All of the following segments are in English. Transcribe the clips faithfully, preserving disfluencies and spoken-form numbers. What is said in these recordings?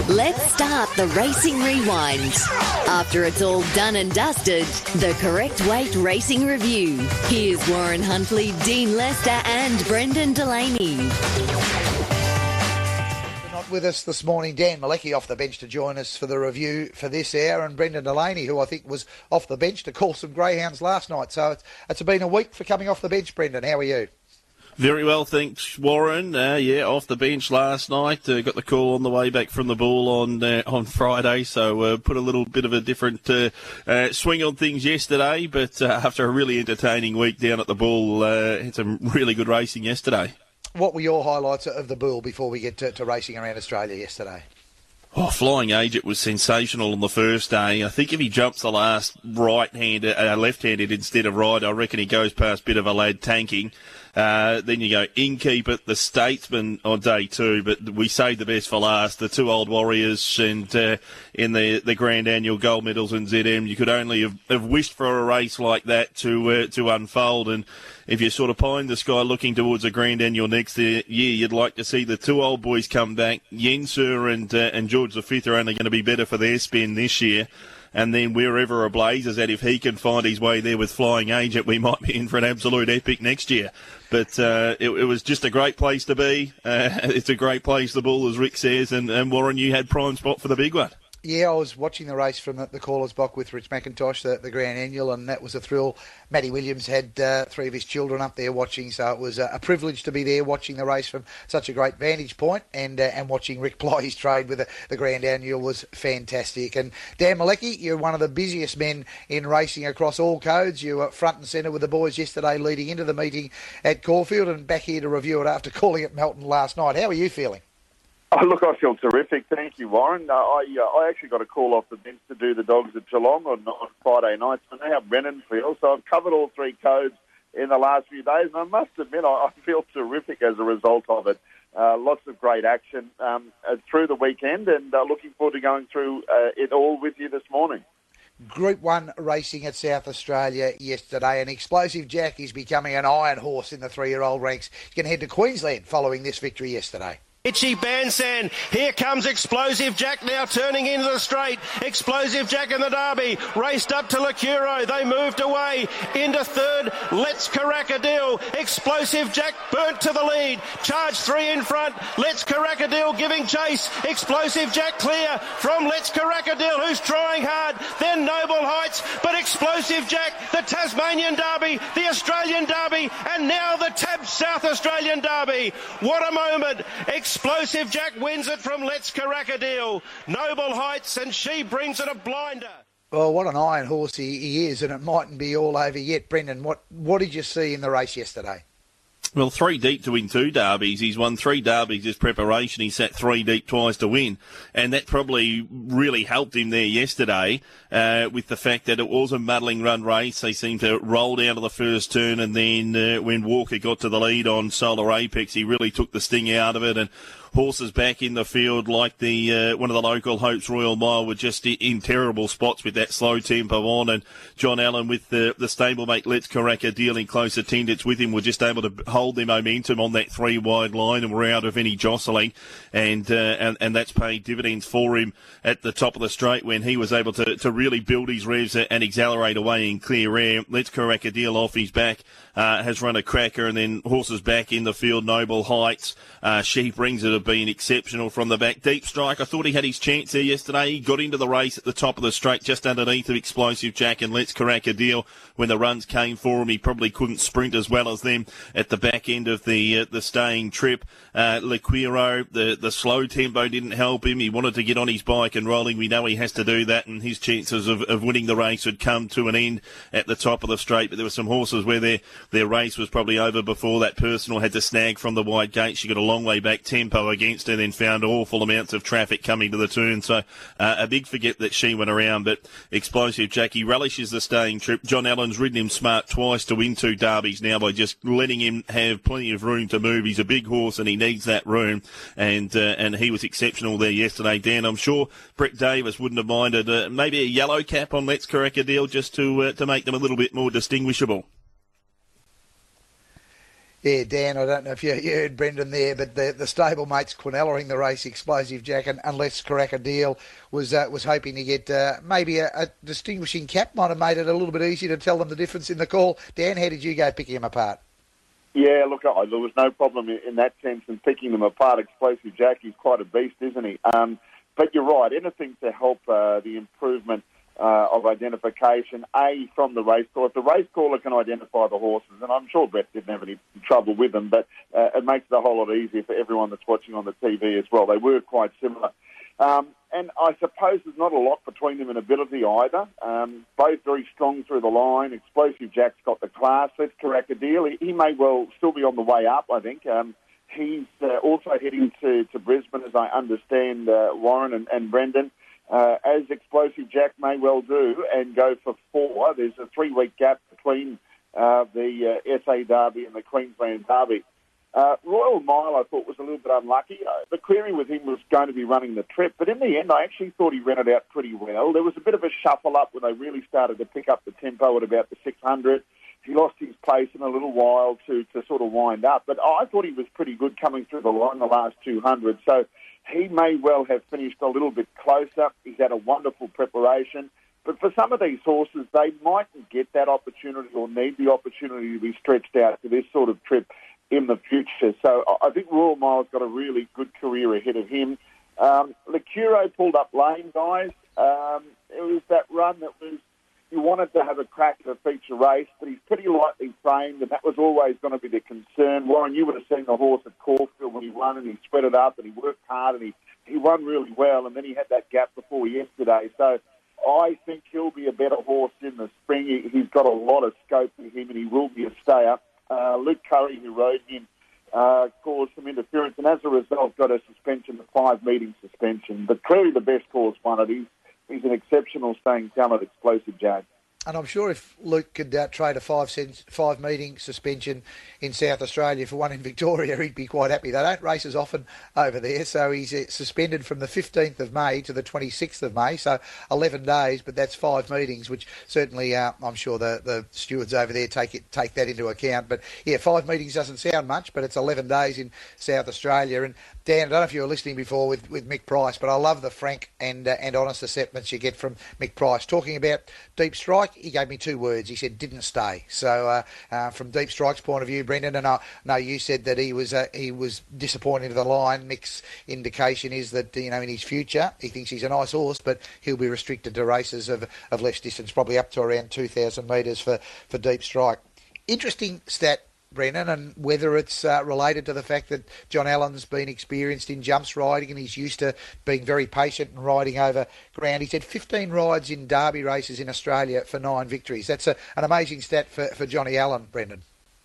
Let's start the Racing Rewind. After it's all done and dusted, the Correct Weight Racing Review. Here's Warren Huntley, Dean Lester and Brendan Delaney. Not with us this morning, Dan Malecki off the bench to join us for the review for this hour, and Brendan Delaney, who I think was off the bench to call some greyhounds last night. So it's, it's been a week for coming off the bench, Brendan. How are you? Very well, thanks, Warren. Uh, yeah, off the bench last night. Uh, got the call on the way back from the bull on uh, on Friday, so uh, put a little bit of a different uh, uh, swing on things yesterday. But uh, after a really entertaining week down at the bull, uh, had some really good racing yesterday. What were your highlights of the bull before we get to, to racing around Australia yesterday? Oh, Flying Agent was sensational on the first day. I think if he jumps the last right-handed, uh, left-handed instead of right, I reckon he goes past Bit of a Lad tanking. Uh, then you go Innkeeper, the Statesman on day two, but we saved the best for last. The two Old Warriors and uh, in the the Grand Annual Gold Medals in Z M, you could only have, have wished for a race like that to uh, to unfold. And if you're sort of pie in the sky looking towards a Grand Annual next year, you'd like to see the two old boys come back. Yenser and uh, and George the Fifth are only going to be better for their spin this year. And then wherever a Blaze is at, if he can find his way there with Flying Agent, we might be in for an absolute epic next year. But uh, it, it was just a great place to be. Uh, it's a great place, the bull, as Rick says. And, and Warren, you had prime spot for the big one. Yeah, I was watching the race from the, the caller's box with Rich McIntosh, the, the Grand Annual, and that was a thrill. Matty Williams had uh, three of his children up there watching, so it was a, a privilege to be there watching the race from such a great vantage point, and uh, and watching Rick ply his trade with the, the Grand Annual was fantastic. And Dan Malecki, you're one of the busiest men in racing across all codes. You were front and centre with the boys yesterday leading into the meeting at Caulfield, and back here to review it after calling it Melton last night. How are you feeling? Oh, look, I feel terrific. Thank you, Warren. Uh, I uh, I actually got a call off the bench to do the dogs at Geelong on, on Friday night. So I know how Brennan feels. So I've covered all three codes in the last few days, and I must admit I, I feel terrific as a result of it. Uh, lots of great action um, uh, through the weekend, and uh, looking forward to going through uh, it all with you this morning. Group one racing at South Australia yesterday, and Explosive Jack is becoming an iron horse in the three-year-old ranks. He's going to head to Queensland following this victory yesterday. Itchy Bandstand. Here comes Explosive Jack now turning into the straight. Explosive Jack in the Derby. Raced up to Lacuro. They moved away into third. Let's Caracadil. Explosive Jack burnt to the lead. Charge three in front. Let's Caracadil giving chase. Explosive Jack clear from Let's Caracadil, who's trying hard. Then Noble Heights, but Explosive Jack, the Tasmanian Derby, the Australian Derby, and now the T A B South Australian Derby. What a moment. Explosive Jack wins it from Let's Caracadil. Noble Heights, and she brings it a blinder. Well, what an iron horse he, he is, and it mightn't be all over yet. Brendan, what, what did you see in the race yesterday? Well, three deep to win two derbies. He's won three derbies as preparation. He sat three deep twice to win. And that probably really helped him there yesterday uh, with the fact that it was a muddling run race. They seemed to roll down to the first turn, and then uh, when Walker got to the lead on Solar Apex, he really took the sting out of it. And horses back in the field like the uh, one of the local hopes, Royal Mile, were just in terrible spots with that slow tempo on, and John Allen with the, the stablemate Let's Caracadil in close attendance with him were just able to hold their momentum on that three wide line and were out of any jostling, and uh, and, and that's paid dividends for him at the top of the straight when he was able to, to really build his revs and accelerate away in clear air. Let's Caracadil off his back uh, has run a cracker, and then horses back in the field, Noble Heights, uh, She Brings It, have been exceptional from the back. Deep Strike, I thought he had his chance there yesterday. He got into the race at the top of the straight, just underneath of Explosive Jack and Let's Caracadil. When the runs came for him, he probably couldn't sprint as well as them at the back end of the uh, the staying trip. Uh, Lequiro, the, the slow tempo didn't help him. He wanted to get on his bike and rolling. We know he has to do that, and his chances of, of winning the race had come to an end at the top of the straight. But there were some horses where their, their race was probably over before that. Personal had to snag from the wide gate. She got a long way back tempo against her, then found awful amounts of traffic coming to the turn. So uh, a big forget that she went around. But Explosive Jackie relishes the staying trip. John Allen's ridden him smart twice to win two derbies now by just letting him have plenty of room to move. He's a big horse and he needs that room, and uh, and he was exceptional there yesterday. Dan, I'm sure Brett Davis wouldn't have minded uh, maybe a yellow cap on Let's Caracadil just to uh, to make them a little bit more distinguishable. Yeah, Dan, I don't know if you, you heard Brendan there, but the, the stablemates Quinella the race, Explosive Jack, and Unless Crack a Deal was uh, was hoping to get uh, maybe a, a distinguishing cap, might have made it a little bit easier to tell them the difference in the call. Dan, how did you go picking them apart? Yeah, look, I, there was no problem in, in that sense in picking them apart. Explosive Jack, he's quite a beast, isn't he? Um, but you're right, anything to help uh, the improvement Uh, of identification, A, from the race caller. If the race caller can identify the horses, and I'm sure Brett didn't have any trouble with them, but uh, it makes it a whole lot easier for everyone that's watching on the T V as well. They were quite similar. Um, and I suppose there's not a lot between them in ability either. Um, both very strong through the line. Explosive Jack's got the class. Let's Correct a Deal. He, he may well still be on the way up, I think. Um, he's uh, also heading to, to Brisbane, as I understand, uh, Warren and, and Brendan. Uh, as Explosive Jack may well do, and go for four. There's a three-week gap between uh, the uh, S A Derby and the Queensland Derby. Uh, Royal Mile, I thought, was a little bit unlucky. Uh, the query with him was going to be running the trip, but in the end, I actually thought he ran it out pretty well. There was a bit of a shuffle-up when they really started to pick up the tempo at about the six hundred. He lost his pace in a little while to, to sort of wind up, but I thought he was pretty good coming through the line the last two hundred, so he may well have finished a little bit closer. He's had a wonderful preparation. But for some of these horses, they mightn't get that opportunity or need the opportunity to be stretched out to this sort of trip in the future. So I think Royal Mile's got a really good career ahead of him. Um, Lecuro pulled up lane, guys. Um, it was that run that was, you wanted to have a crack at a feature race, but he's pretty lightly framed, and that was always going to be the concern. Warren, you would have seen the horse at Caulfield when he won, and he spread it up, and he worked hard, and he, he won really well, and then he had that gap before yesterday. So I think he'll be a better horse in the spring. He, he's got a lot of scope in him, and he will be a stayer. Uh, Luke Curry, who rode him, uh, caused some interference, and as a result got a suspension, a five-meeting suspension. But clearly the best horse won it. He's He's an exceptional staying talent, Explosive Jack. And I'm sure if Luke could uh, trade a five cent, five meeting suspension in South Australia for one in Victoria, he'd be quite happy. They don't race as often over there, so he's uh, suspended from the fifteenth of May to the twenty-sixth of May, so eleven days, but that's five meetings, which certainly uh, I'm sure the, the stewards over there take it take that into account. But yeah, five meetings doesn't sound much, but it's eleven days in South Australia. And Dan, I don't know if you were listening before with, with Mick Price, but I love the frank and uh, and honest assessments you get from Mick Price. Talking about Deep Strike, he gave me two words. He said, didn't stay. So uh, uh, from Deep Strike's point of view, Brendan, and I know you said that he was uh, he was disappointed in the line. Mick's indication is that, you know, in his future, he thinks he's a nice horse, but he'll be restricted to races of, of less distance, probably up to around two thousand metres for, for Deep Strike. Interesting stat, Brennan, and whether it's uh, related to the fact that John Allen's been experienced in jumps riding and he's used to being very patient and riding over ground. He's had fifteen rides in Derby races in Australia for nine victories. That's a, an amazing stat for, for Johnny Allen, Brendan.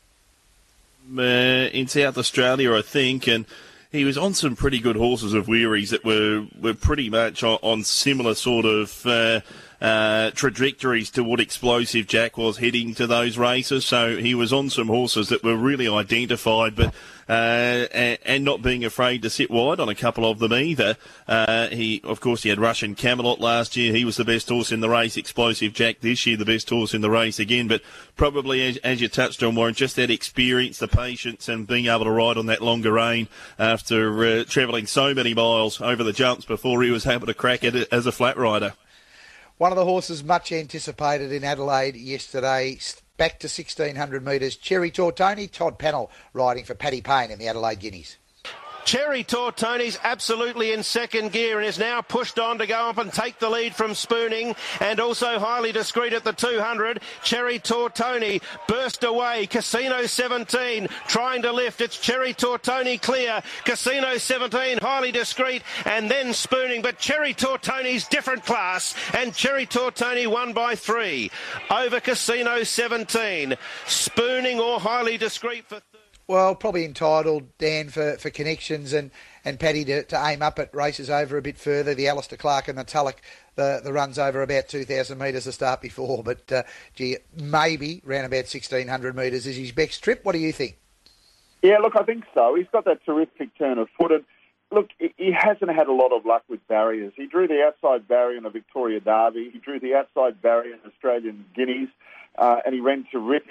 Uh, in South Australia, I think, and he was on some pretty good horses of Weary's that were, were pretty much on, on similar sort of uh, uh, trajectories to what Explosive Jack was heading to those races. So he was on some horses that were really identified, but uh, and, and not being afraid to sit wide on a couple of them either. Uh, he, of course, he had Russian Camelot last year. He was the best horse in the race. Explosive Jack this year, the best horse in the race again. But probably, as, as you touched on, Warren, just that experience, the patience, and being able to ride on that longer rein after uh, travelling so many miles over the jumps before he was able to crack at it as a flat rider. One of the horses much anticipated in Adelaide yesterday, back to sixteen hundred metres, Cherry Tortoni, Todd Pannell riding for Paddy Payne in the Adelaide Guineas. Cherry Tortoni's absolutely in second gear and is now pushed on to go up and take the lead from Spooning, and also highly discreet at the two hundred. Cherry Tortoni burst away. Casino seventeen trying to lift. It's Cherry Tortoni clear. Casino seventeen highly discreet, and then Spooning. But Cherry Tortoni's different class, and Cherry Tortoni won by three over Casino seventeen. Spooning or highly discreet for... Well, probably entitled, Dan, for, for connections and, and Paddy to, to aim up at races over a bit further. The Alistair Clark and the Tulloch, the, the runs over about two thousand metres to start before. But, uh, gee, maybe round about sixteen hundred metres is his best trip. What do you think? Yeah, look, I think so. He's got that terrific turn of foot. And look, he hasn't had a lot of luck with barriers. He drew the outside barrier in the Victoria Derby. He drew the outside barrier in Australian Guineas, uh, and he ran terrific.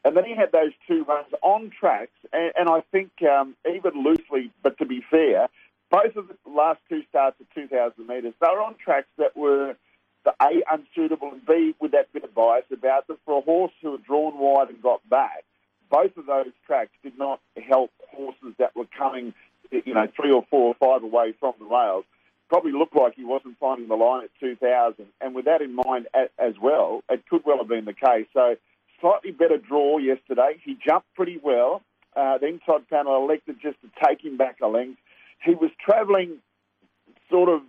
And then he had those two runs on tracks, and, and I think um, even loosely, but to be fair, both of the last two starts at two thousand metres, they were on tracks that were, the A, unsuitable, and B, with that bit of bias about them. For a horse who had drawn wide and got back, both of those tracks did not help horses that were coming, you know, three or four or five away from the rails. Probably looked like he wasn't finding the line at two thousand. And with that in mind as well, it could well have been the case. So slightly better draw yesterday. He jumped pretty well. Uh, then Todd Pannell elected just to take him back a length. He was travelling sort of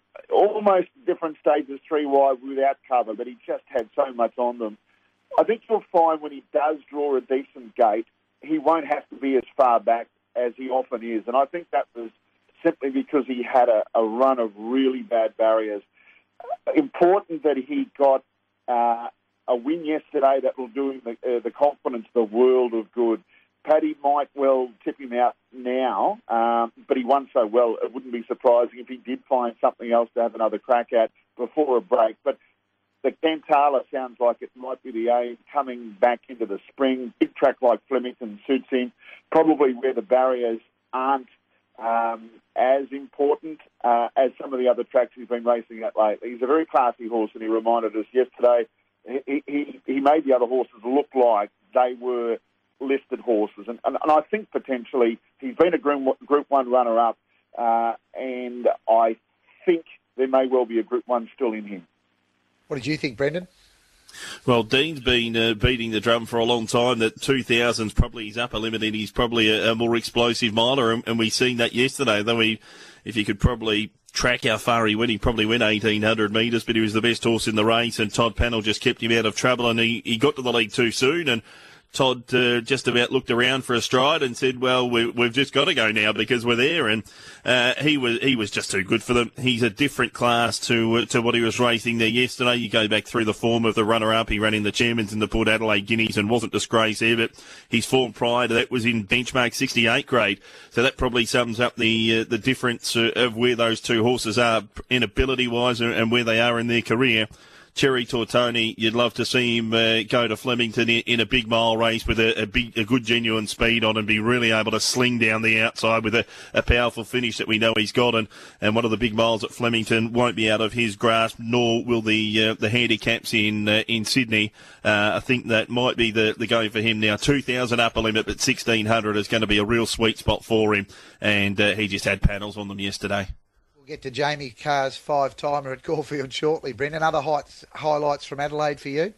almost different stages three wide without cover, but he just had so much on them. I think you'll find when he does draw a decent gate, he won't have to be as far back as he often is. And I think that was simply because he had a, a run of really bad barriers. Uh, important that he got uh, a win yesterday that will do him the, uh, the confidence the world of good. Paddy might well tip him out now, um, but he won so well, it wouldn't be surprising if he did find something else to have another crack at before a break. But the Cantala sounds like it might be the aim coming back into the spring. Big track like Flemington suits him, probably where the barriers aren't um, as important uh, as some of the other tracks he's been racing at lately. He's a very classy horse, and he reminded us yesterday, he, he, he made the other horses look like they were listed horses. And, and, and I think potentially he's been a Group, group One runner-up, uh, and I think there may well be a Group One still in him. What did you think, Brendan? Well, Dean's been uh, beating the drum for a long time that two thousand's probably his upper limit, and he's probably a, a more explosive miler, and, and we seen that yesterday. Though he, if you could probably track how far he went, he probably went eighteen hundred metres, but he was the best horse in the race, and Todd Pannell just kept him out of trouble, and he, he got to the lead too soon, and Todd uh, just about looked around for a stride and said, well, we, we've just got to go now because we're there. And uh, he was he was just too good for them. He's a different class to uh, to what he was racing there yesterday. You go back through the form of the runner-up. He ran in the Chairman's and the Port Adelaide Guineas and wasn't disgraced there, but his form prior to that was in benchmark sixty-eight grade. So that probably sums up the uh, the difference uh, of where those two horses are in ability-wise and where they are in their career. Cherry Tortoni, you'd love to see him uh, go to Flemington in, in a big mile race with a, a big, a good genuine speed on and be really able to sling down the outside with a, a powerful finish that we know he's got. And, and one of the big miles at Flemington won't be out of his grasp, nor will the uh, the handicaps in uh, in Sydney. Uh, I think that might be the, the go for him now. two thousand upper limit, but sixteen hundred is going to be a real sweet spot for him. And uh, he just had panels on them yesterday. We'll get to Jamie Carr's five-timer at Caulfield shortly, Brendan. Other heights, highlights from Adelaide for you?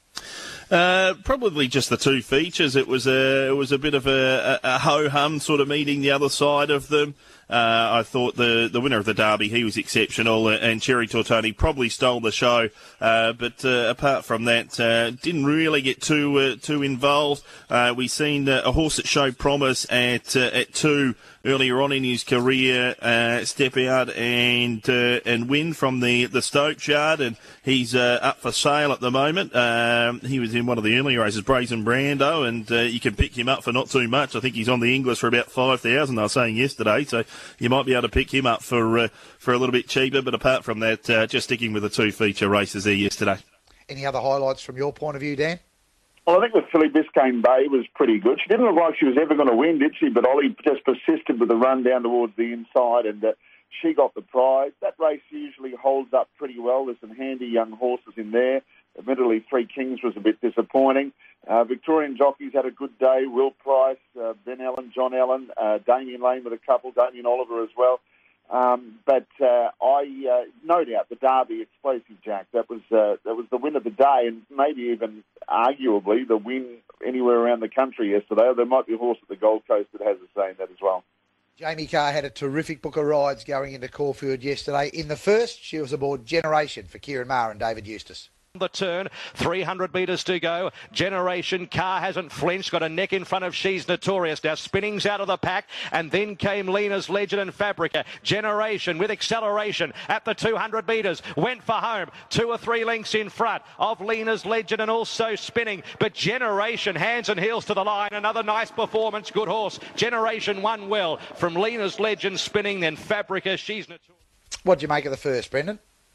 Uh, probably just the two features. It was a it was a bit of a, a, a ho-hum sort of meeting the other side of them. Uh, I thought the, the winner of the Derby, he was exceptional, and Cherry Tortoni probably stole the show. Uh, but uh, apart from that, uh, didn't really get too uh, too involved. Uh, we seen uh, a horse that showed promise at uh, at two earlier on in his career, uh, step out and uh, and win from the the Stokes yard, and he's uh, up for sale at the moment. Um, he was in one of the earlier races, Brazen Brando, and uh, you can pick him up for not too much. I think he's on the English for about five thousand. I was saying yesterday, so you might be able to pick him up for uh, for a little bit cheaper. But apart from that, uh, just sticking with the two feature races there yesterday. Any other highlights from your point of view, Dan? Well, I think the filly Biscayne Bay was pretty good. She didn't look like she was ever going to win, did she? But Ollie just persisted with the run down towards the inside, and uh, she got the prize. That race usually holds up pretty well. There's some handy young horses in there. Admittedly, Three Kings was a bit disappointing. Uh, Victorian jockeys had a good day. Will Price, uh, Ben Allen, John Allen, uh, Damien Lane with a couple, Damien Oliver as well. Um, but uh, I, uh, no doubt, the Derby Explosive Jack, that was uh, that was the win of the day, and maybe even arguably the win anywhere around the country yesterday. There might be a horse at the Gold Coast that has a say in that as well. Jamie Carr had a terrific book of rides going into Caulfield yesterday. In the first, she was aboard Generation for Kieran Maher and David Eustace. The turn, three hundred metres to go. Generation, Carr hasn't flinched, got a neck in front of She's Notorious. Now Spinning's out of the pack, and then came Lena's Legend and Fabrica. Generation with acceleration at the two hundred metres, went for home, two or three lengths in front of Lena's Legend and also Spinning. But Generation, hands and heels to the line, another nice performance, good horse. Generation won well from Lena's Legend, Spinning, then Fabrica, She's Notorious. What do you make of the first, Brendan?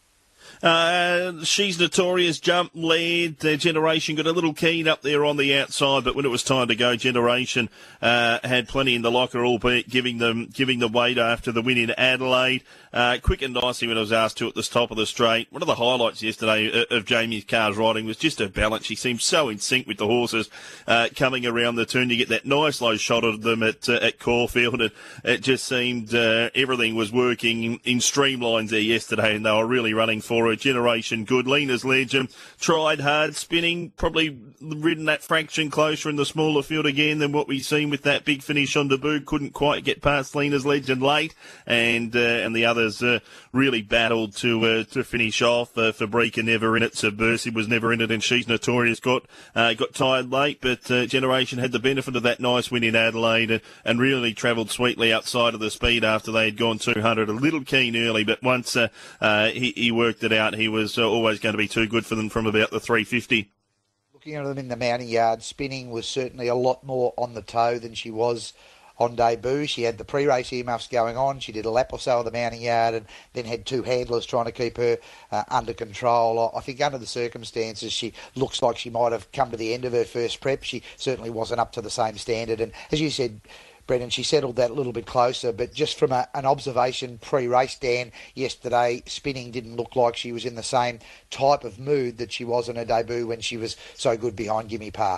Uh, She's Notorious, jump, led. Uh, Generation got a little keen up there on the outside, but when it was time to go, Generation uh, had plenty in the locker, albeit giving them giving the weight after the win in Adelaide. Uh, quick and nicely when I was asked to at the top of the straight. One of the highlights yesterday of Jamie Carr's riding was just her balance. She seemed so in sync with the horses uh, coming around the turn. You get that nice low shot of them at uh, at Caulfield, and it just seemed uh, everything was working in, in streamlines there yesterday, and they were really running for it. Generation good. Lena's Legend tried hard, spinning, probably ridden that fraction closer in the smaller field again than what we've seen with that big finish on debut. Couldn't quite get past Lena's Legend late, and uh, and the others uh, really battled to uh, to finish off. Uh, Fabrica never in it, Subversive was never in it, and She's Notorious got uh, got tired late, but uh, Generation had the benefit of that nice win in Adelaide and, and really travelled sweetly outside of the speed after they had gone two hundred. A little keen early, but once uh, uh, he, he worked it out, he was uh, always going to be too good for them from about the three fifty. Looking at them in the mounting yard, spinning was certainly a lot more on the toe than she was on debut. She had the pre-race earmuffs going on. She did a lap or so of the mounting yard and then had two handlers trying to keep her uh, under control. I think under the circumstances, she looks like she might have come to the end of her first prep. She certainly wasn't up to the same standard. And as you said, Brendan, she settled that a little bit closer, but just from a, an observation pre-race, Dan, yesterday, spinning didn't look like she was in the same type of mood that she was in her debut when she was so good behind Gimme Pa.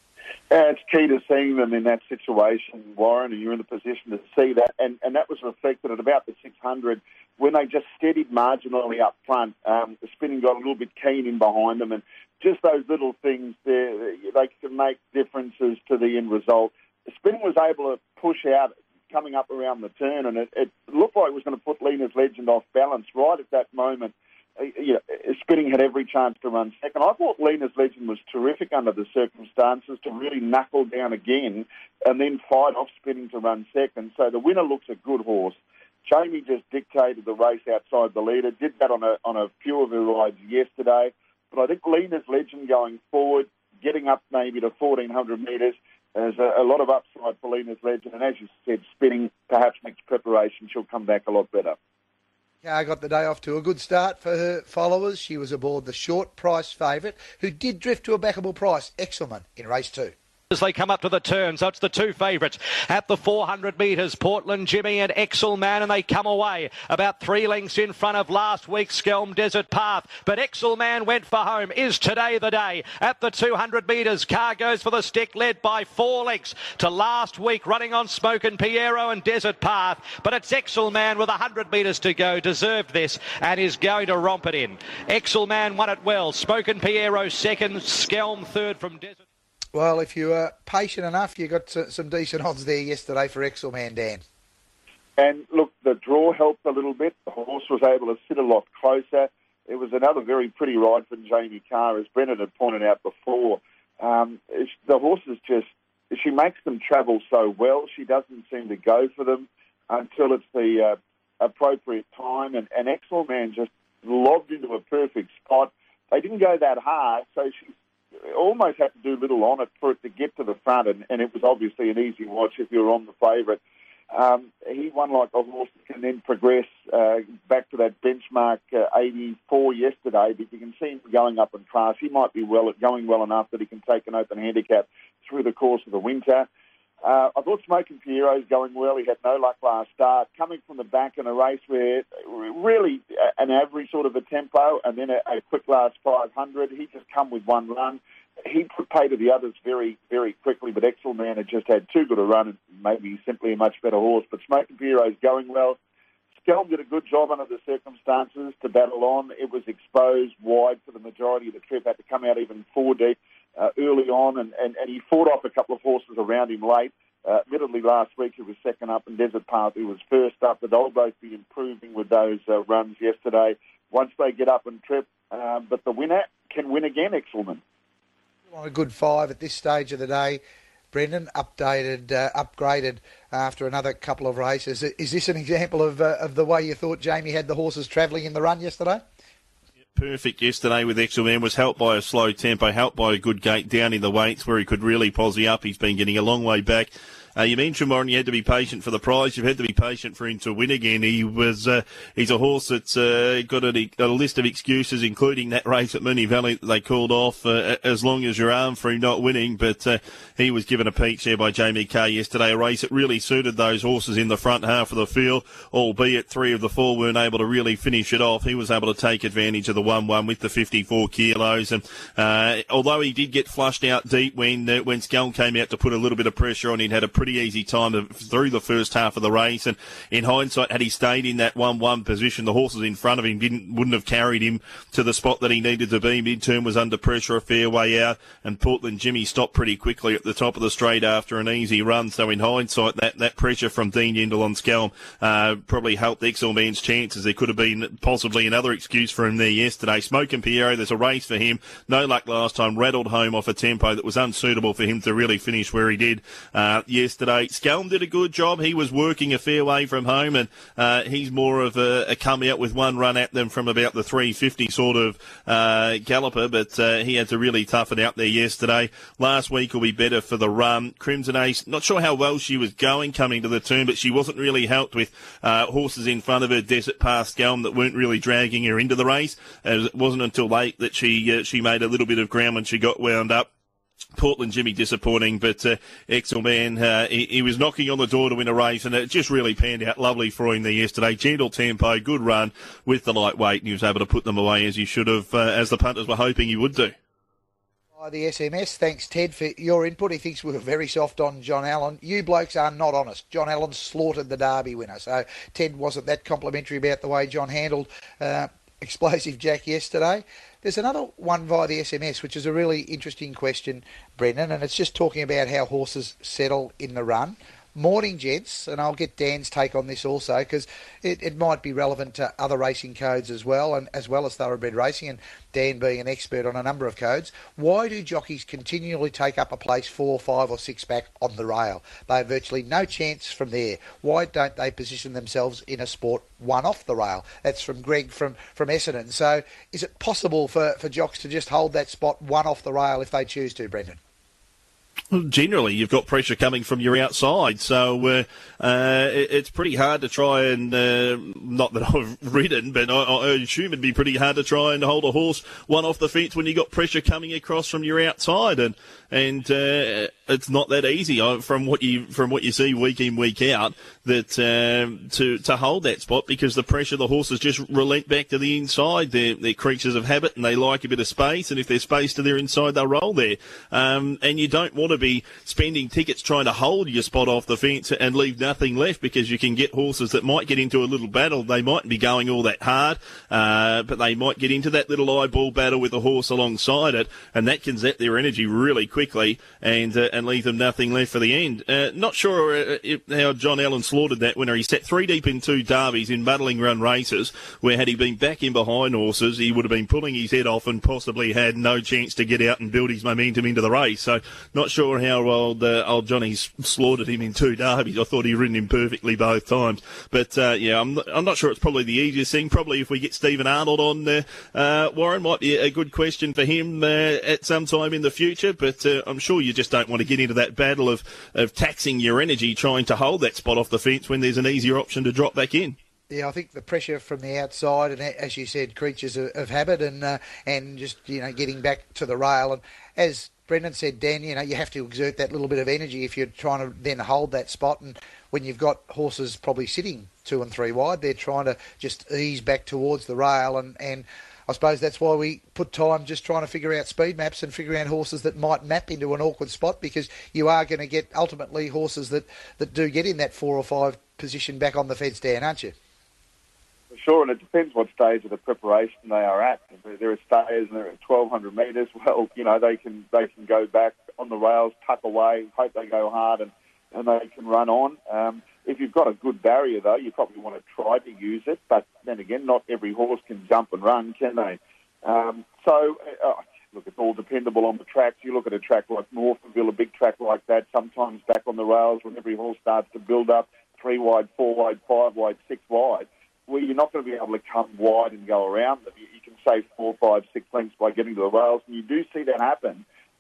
Uh, it's key to seeing them in that situation, Warren, and you're in the position to see that. And, and that was reflected at about the six hundred when they just steadied marginally up front. Um, the spinning got a little bit keen in behind them, and just those little things there, they can make differences to the end result. The spinning was able to push out coming up around the turn, and it, it looked like it was going to put Lena's Legend off balance right at that moment. You know, spinning had every chance to run second. I thought Lena's Legend was terrific under the circumstances to really knuckle down again and then fight off spinning to run second. So the winner looks a good horse. Jamie just dictated the race outside the leader, did that on a on a few of her rides yesterday. But I think Lena's Legend going forward, getting up maybe to fourteen hundred metres, there's a, a lot of upside for Lena's Legend. And as you said, spinning, perhaps next preparation, she'll come back a lot better. Yeah, I got the day off to a good start for her followers. She was aboard the short price favourite, who did drift to a backable price, Exelman, in race two. As they come up to the turn, so it's the two favourites at the four hundred metres, Portland Jimmy and Exelman, and they come away about three lengths in front of last week's Skelm Desert Path. But Exelman went for home. Is today the day? At the two hundred metres, Car goes for the stick, led by four lengths to last week, running on Smoke and Piero and Desert Path. But it's Exelman with one hundred metres to go, deserved this, and is going to romp it in. Exelman won it well. Smoke and Piero second, Skelm third from Desert. Well, if you were patient enough, you got some decent odds there yesterday for Exelman, Dan. And look, the draw helped a little bit. The horse was able to sit a lot closer. It was another very pretty ride for Jamie Carr, as Brendan had pointed out before. Um, the horse is just, she makes them travel so well. She doesn't seem to go for them until it's the uh, appropriate time. And, and Exelman just lobbed into a perfect spot. They didn't go that hard, so she almost had to do little on it for it to get to the front, and, and it was obviously an easy watch if you were on the favourite. Um, he won like a horse that can then progress uh, back to that benchmark uh, eighty-four yesterday, but you can see him going up in class. He might be well going well enough that he can take an open handicap through the course of the winter. Uh, I thought Smoke and Piero's going well. He had no luck last start. Coming from the back in a race where really an average sort of a tempo and then a, a quick last five hundred. He just come with one run. He put pay to the others very, very quickly, but Exelman had just had too good a run and maybe simply a much better horse. But Smoke and Piero's going well. Skelm did a good job under the circumstances to battle on. It was exposed wide for the majority of the trip, had to come out even four deep. Uh, early on, and, and, and he fought off a couple of horses around him late. Uh, admittedly, last week he was second up, and Desert Path, who was first up. But they'll both be improving with those uh, runs yesterday once they get up and trip. Uh, but the winner can win again, Exelman. On a good five at this stage of the day, Brendan, updated, uh, upgraded after another couple of races. Is this an example of uh, of the way you thought Jamie had the horses travelling in the run yesterday? Perfect yesterday with Exelman, was helped by a slow tempo, helped by a good gate down in the weights where he could really posse up. He's been getting a long way back Uh, you mentioned, Warren, you had to be patient for the prize. You've had to be patient for him to win again. He was uh, he's a horse that's uh, got a, a list of excuses, including that race at Moonee Valley that they called off uh, as long as your arm for him not winning. But uh, he was given a peach there by Jamie Kah yesterday, a race that really suited those horses in the front half of the field, albeit three of the four weren't able to really finish it off. He was able to take advantage of the one one with the fifty-four kilos. And uh, although he did get flushed out deep when uh, when Scalm came out to put a little bit of pressure on, he'd had a pretty easy time to, through the first half of the race. And in hindsight, had he stayed in that one one position, the horses in front of him didn't wouldn't have carried him to the spot that he needed to be. Mid-term was under pressure a fair way out, and Portland Jimmy stopped pretty quickly at the top of the straight after an easy run. So in hindsight, that, that pressure from Dean Yendall on Scalm uh, probably helped Exelman's chances. There could have been possibly another excuse for him there yesterday. Smoke and Piero, there's a race for him. No luck last time. Rattled home off a tempo that was unsuitable for him to really finish where he did uh, yesterday. Scalm did a good job. He was working a fair way from home, and uh, he's more of a, a come out with one run at them from about the three fifty sort of uh, galloper, but uh, he had to really tough it out there yesterday. Last week will be better for the run. Crimson Ace, not sure how well she was going coming to the turn, but she wasn't really helped with uh, horses in front of her, Desert Pass, Scalm, that weren't really dragging her into the race. As it wasn't until late that she uh, she made a little bit of ground when she got wound up. Portland Jimmy disappointing, but uh, Exelman, uh, he, he was knocking on the door to win a race, and it just really panned out lovely for him there yesterday. Gentle tempo, good run with the lightweight, and he was able to put them away as he should have, uh, as the punters were hoping he would do. The S M S, thanks Ted for your input. He thinks we were very soft on John Allen. You blokes are not honest. John Allen slaughtered the Derby winner, so Ted wasn't that complimentary about the way John handled uh, Explosive Jack yesterday. There's another one via the S M S, which is a really interesting question, Brendan, and it's just talking about how horses settle in the run. Morning, gents, and I'll get Dan's take on this also, because it, it might be relevant to other racing codes as well, and as well as thoroughbred racing, and Dan being an expert on a number of codes. Why do jockeys continually take up a place four, five or six back on the rail? They have virtually no chance from there. Why don't they position themselves in a sport one off the rail? That's from Greg from, from Essendon. So is it possible for, for jocks to just hold that spot one off the rail if they choose to, Brendan? Generally, you've got pressure coming from your outside, so uh, uh, it, it's pretty hard to try and, uh, not that I've ridden, but I, I assume it'd be pretty hard to try and hold a horse one off the fence when you've got pressure coming across from your outside, and and uh, it's not that easy from what you from what you see week in, week out, that um, to to hold that spot, because the pressure, the horses just relent back to the inside. They're, they're creatures of habit, and they like a bit of space, and if there's space to their inside, they'll roll there. Um, and you don't want to be spending tickets trying to hold your spot off the fence and leave nothing left, because you can get horses that might get into a little battle. They mightn't be going all that hard, uh, but they might get into that little eyeball battle with a horse alongside it, and that can zap their energy really quickly and uh, and leave them nothing left for the end. Uh, not sure uh, if, how John Allen slaughtered that winner. He sat three deep in two derbies in muddling run races, where had he been back in behind horses, he would have been pulling his head off and possibly had no chance to get out and build his momentum into the race. So not sure how old uh, old Johnny slaughtered him in two derbies. I thought he'd ridden him perfectly both times. But, uh, yeah, I'm not, I'm not sure it's probably the easiest thing. Probably if we get Stephen Arnold on, uh, uh, Warren, might be a good question for him uh, at some time in the future. But uh, I'm sure you just don't want to get into that battle of, of taxing your energy trying to hold that spot off the fence when there's an easier option to drop back in. Yeah, I think the pressure from the outside, and as you said, creatures of, of habit, and uh, and just, you know, getting back to the rail. And as Brendan said, Dan, you know, you have to exert that little bit of energy if you're trying to then hold that spot. And when you've got horses probably sitting two and three wide, they're trying to just ease back towards the rail. And, and I suppose that's why we put time just trying to figure out speed maps and figuring out horses that might map into an awkward spot, because you are going to get ultimately horses that, that do get in that four or five position back on the fence, Dan, aren't you? Sure, and it depends what stage of the preparation they are at. If there are stayers and they're at twelve hundred metres, well, you know, they can they can go back on the rails, tuck away, hope they go hard, and, and they can run on. Um, if you've got a good barrier, though, you probably want to try to use it, but then again, not every horse can jump and run, can they? Um, so, uh, look, it's all dependable on the tracks. You look at a track like Northville, a big track like that, sometimes back on the rails when every horse starts to build up, three wide, four wide, five wide, six wide, well, you're not going to be able to come wide and go around them. You, you can save four, five, six lengths by getting to the rails, and you do see that happen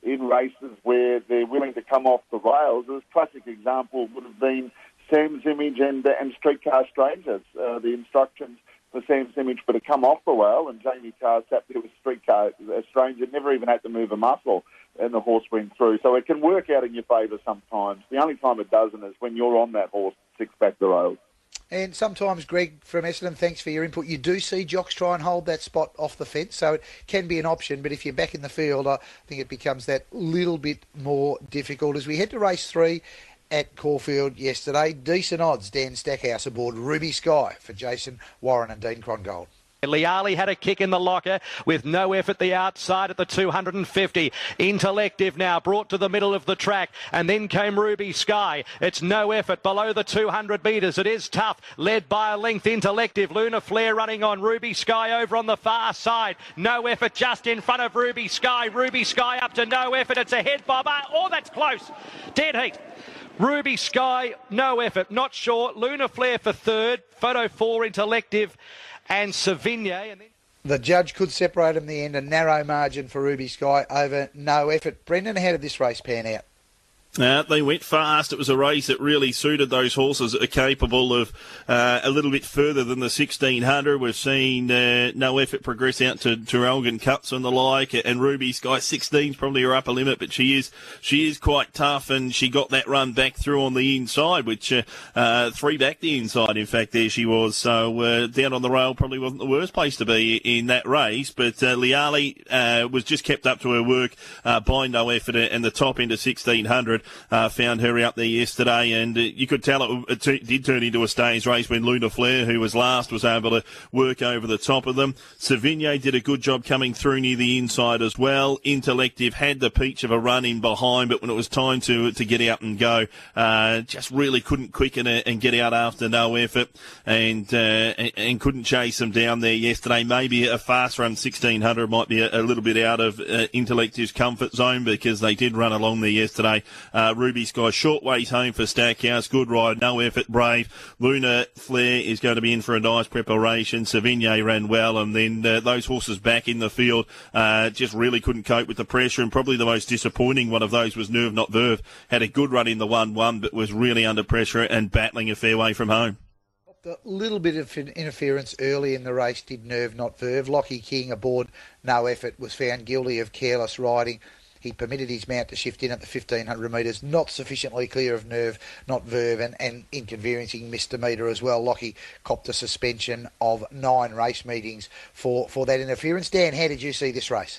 in races where they're willing to come off the rails. A classic example would have been Sam's Image and, and Streetcar Strangers. Uh, the instructions for Sam's Image were to come off the rail, and Jamie Carr sat there with Streetcar Stranger, never even had to move a muscle, and the horse went through. So it can work out in your favour sometimes. The only time it doesn't is when you're on that horse six back the rails. And sometimes, Greg from Essendon, thanks for your input, you do see jocks try and hold that spot off the fence, so it can be an option, but if you're back in the field, I think it becomes that little bit more difficult. As we head to race three at Caulfield yesterday, decent odds, Dan Stackhouse aboard Ruby Sky for Jason Warren and Dean Crongold. Liali had a kick in the locker with no effort the outside at the two hundred fifty. Intellective now brought to the middle of the track, and then came Ruby Sky. It's no effort below the two hundred metres. It is tough, led by a length. Intellective, Luna Flare running on. Ruby Sky over on the far side. No effort just in front of Ruby Sky. Ruby Sky up to no effort. It's a head bobber. Oh, that's close. Dead heat. Ruby Sky, no effort, not sure. Luna Flare for third. Photo four, Intellective and Savigne. And then the judge could separate them in the end, a narrow margin for Ruby Sky over no effort. Brendan, how did this race pan out? Uh, they went fast. It was a race that really suited those horses that are capable of uh, a little bit further than the sixteen hundred. We've seen uh, no effort progress out to, to Elgin Cups and the like, and Ruby Sky sixteen is probably her upper limit, but she is she is quite tough, and she got that run back through on the inside, which uh, uh, three back the inside, in fact, there she was. So uh, down on the rail probably wasn't the worst place to be in that race, but uh, Liali uh, was just kept up to her work uh, by no effort, and the top end of sixteen hundred. Uh, found her out there yesterday, and uh, you could tell it, it t- did turn into a stage race when Luna Flare, who was last, was able to work over the top of them. Savigne did a good job coming through near the inside as well. Intellective had the peach of a run in behind, but when it was time to to get out and go, uh, just really couldn't quicken it and get out after no effort, and, uh, and and couldn't chase them down there yesterday. Maybe a fast run sixteen hundred might be a, a little bit out of uh, Intellective's comfort zone, because they did run along there yesterday. Uh, Ruby Sky, short ways home for Stackhouse. Good ride, no effort, brave. Luna Flare is going to be in for a nice preparation. Savigne ran well, and then uh, those horses back in the field uh, just really couldn't cope with the pressure, and probably the most disappointing one of those was Nerve Not Verve. Had a good run in the one one, but was really under pressure and battling a fair way from home. A little bit of interference early in the race did Nerve Not Verve. Lockie King aboard no effort was found guilty of careless riding. He permitted his mount to shift in at the fifteen hundred metres, not sufficiently clear of Nerve Not Verve, and, and inconveniencing Mister Meter as well. Lockie copped a suspension of nine race meetings for, for that interference. Dan, how did you see this race?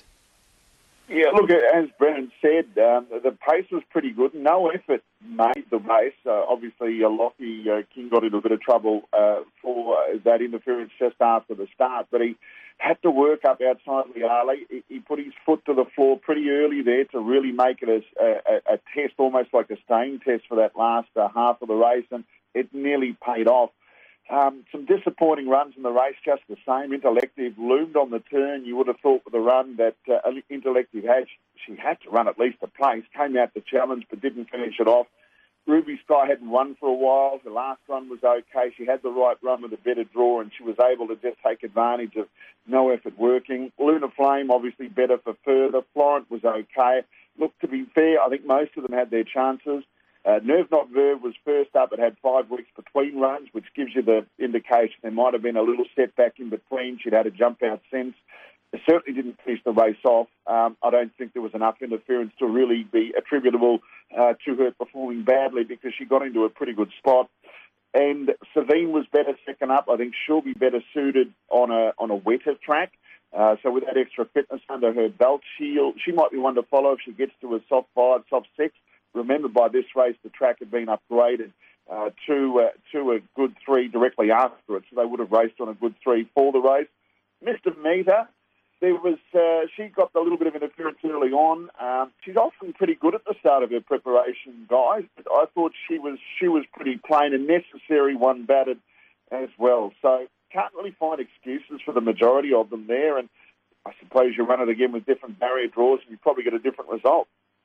Yeah, look, as Brennan said, um, the pace was pretty good. No effort made the race. Uh, obviously, uh, Lockie uh, King got into a bit of trouble uh, for uh, that interference just after the start, but he had to work up outside Liali. He, he put his foot to the floor pretty early there to really make it a, a, a test, almost like a staying test for that last uh, half of the race, and it nearly paid off. Um, some disappointing runs in the race, just the same. Intellective loomed on the turn. You would have thought with the run that uh, Intellective had, she had to run at least a place, came out to challenge but didn't finish it off. Ruby Sky hadn't run for a while. The last run was okay. She had the right run with a better draw, and she was able to just take advantage of no effort working. Luna Flame, obviously better for further. Florent was okay. Look, to be fair, I think most of them had their chances. Uh, Nerve Not Verve was first up. It had five weeks between runs, which gives you the indication there might have been a little setback in between. She'd had a jump out since. It certainly didn't finish the race off. Um, I don't think there was enough interference to really be attributable uh, to her performing badly, because she got into a pretty good spot. And Savine was better second up. I think she'll be better suited on a on a wetter track. Uh, so with that extra fitness under her belt, she'll, she might be one to follow if she gets to a soft five, soft six. Remember, by this race, the track had been upgraded uh, to uh, to a good three directly after it, so they would have raced on a good three for the race. Mister Meter, there was uh, she got a little bit of interference early on. Um, she's often pretty good at the start of her preparation, guys, but I thought she was she was pretty plain and necessary, one batted as well. So can't really find excuses for the majority of them there, and I suppose you run it again with different barrier draws and you probably get a different result.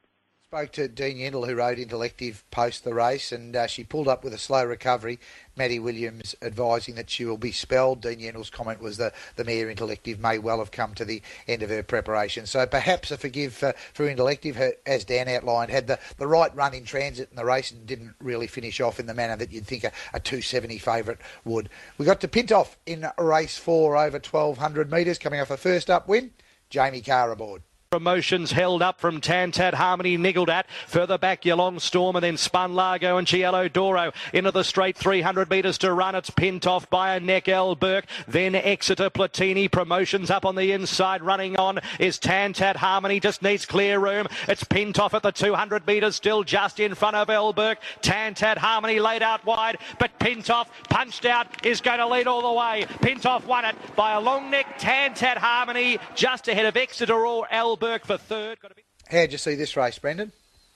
Spoke to Dean Yendall, who rode Intellective post the race, and uh, she pulled up with a slow recovery. Maddie Williams advising that she will be spelled. Dean Yendall's comment was that the mare Intellective may well have come to the end of her preparation. So perhaps a forgive uh, for Intellective, her, as Dan outlined, had the, the right run in transit in the race and didn't really finish off in the manner that you'd think a, a two seventy favourite would. We got to Pintoff in race four over twelve hundred metres, coming off a first up win. Jamie Carr aboard. Promotions held up from Tantat Harmony, niggled at. Further back, Yalong Storm, and then Spun Largo and Cielo Doro into the straight. three hundred metres to run. It's Pintoff by a neck, El Burke. Then Exeter Platini. Promotions up on the inside. Running on is Tantat Harmony. Just needs clear room. It's Pintoff at the two hundred metres, still just in front of El Burke. Tantat Harmony laid out wide, but Pintoff punched out, is going to lead all the way. Pintoff won it by a long neck. Tantat Harmony just ahead of Exeter or El Burke for third. How'd you see this race, Brendan?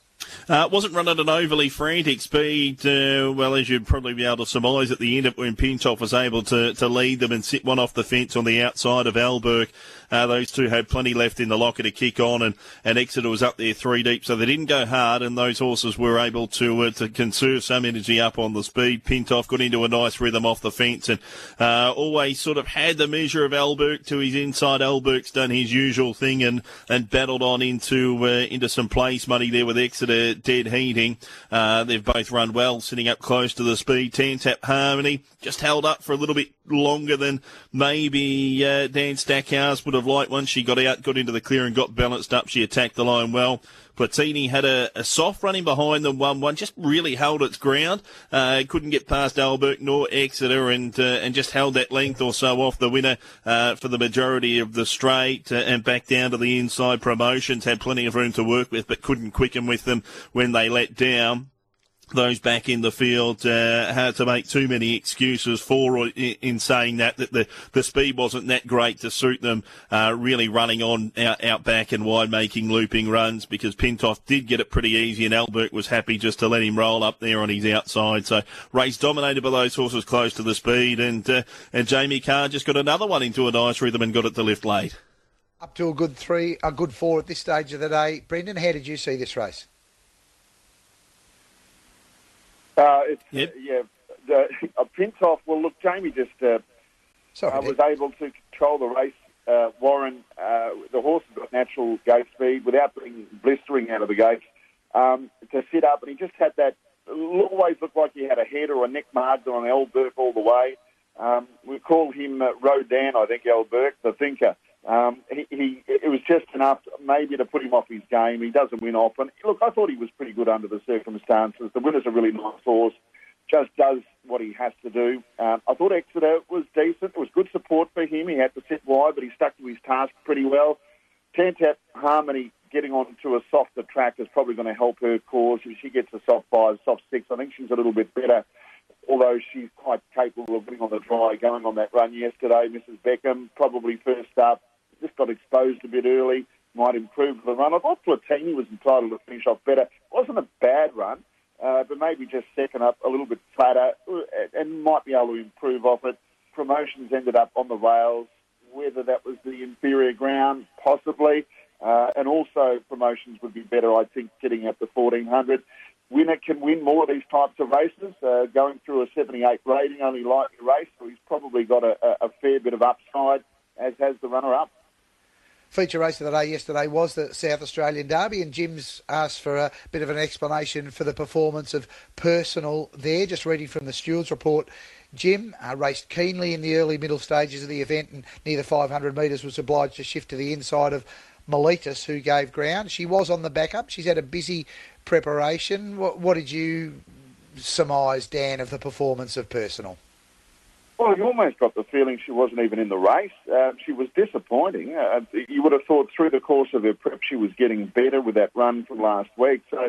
Uh, wasn't run at an overly frantic speed, uh, well, as you'd probably be able to surmise at the end of when Pintoff was able to, to lead them and sit one off the fence on the outside of Alberg. Uh, those two had plenty left in the locker to kick on, and, and Exeter was up there three deep, so they didn't go hard, and those horses were able to uh, to conserve some energy up on the speed. Pintoff got into a nice rhythm off the fence, and uh, always sort of had the measure of Alberg to his inside. Alberg's done his usual thing and, and battled on into uh, into some place money there with Exeter dead heating. Uh, they've both run well, sitting up close to the speed. Tantap Harmony just held up for a little bit longer than maybe uh, Dan Stackhouse would have liked. Once she got out, got into the clear and got balanced up, she attacked the line well. Platini had a, a soft running behind them, one one, just really held its ground. Uh, couldn't get past Alberg nor Exeter, and uh, and just held that length or so off the winner uh, for the majority of the straight, uh, and back down to the inside. Promotions had plenty of room to work with, but couldn't quicken with them when they let down. Those back in the field uh, had to make too many excuses for in, in saying that, that the, the speed wasn't that great to suit them, uh, really running on out, out back and wide, making looping runs, because Pintoff did get it pretty easy, and Albert was happy just to let him roll up there on his outside. So race dominated by those horses close to the speed, and uh, and Jamie Carr just got another one into a nice rhythm and got it to lift late. Up to a good three, a good four at this stage of the day. Brendan, how did you see this race? Uh, it's, yep. uh, yeah, the, uh, Pintoff, well, look, Jamie just uh, Sorry, uh, was able to control the race. Uh, Warren, uh, the horse has got natural gate speed without being blistering out of the gates, um, to sit up, and he just had that, always looked like he had a head or a neck margin on El Burke all the way. Um, we call him uh, Rodan, I think, El Burke, the thinker. Um, he, he, it was just enough maybe to put him off his game. He doesn't win often. Look, I thought he was pretty good under the circumstances. The winner's a really nice horse, just does what he has to do. Um, I thought Exeter was decent. It was good support for him. He had to sit wide, but he stuck to his task pretty well. Tantap Harmony getting onto a softer track is probably going to help her cause. If she gets a soft five, soft six, I think she's a little bit better, although she's quite capable of winning on the dry, going on that run yesterday. Missus Beckham, probably first up, just got exposed a bit early, might improve the run. I thought Platini was entitled to finish off better. It wasn't a bad run, uh, but maybe just second up a little bit flatter, and might be able to improve off it. Promotions ended up on the rails, whether that was the inferior ground, possibly, uh, and also Promotions would be better, I think, getting up to fourteen hundred. Winner can win more of these types of races, uh, going through a seventy-eight rating, only lightly race, so he's probably got a, a fair bit of upside, as has the runner-up. Feature race of the day yesterday was the South Australian Derby, and Jim's asked for a bit of an explanation for the performance of Personal there. Just reading from the Stewards report, Jim uh, raced keenly in the early middle stages of the event, and near the five hundred metres was obliged to shift to the inside of Miletus, who gave ground. She was on the backup. She's had a busy preparation. What, what did you surmise, Dan, of the performance of Personal? Well, you almost got the feeling she wasn't even in the race. Uh, she was disappointing. Uh, you would have thought through the course of her prep she was getting better with that run from last week. So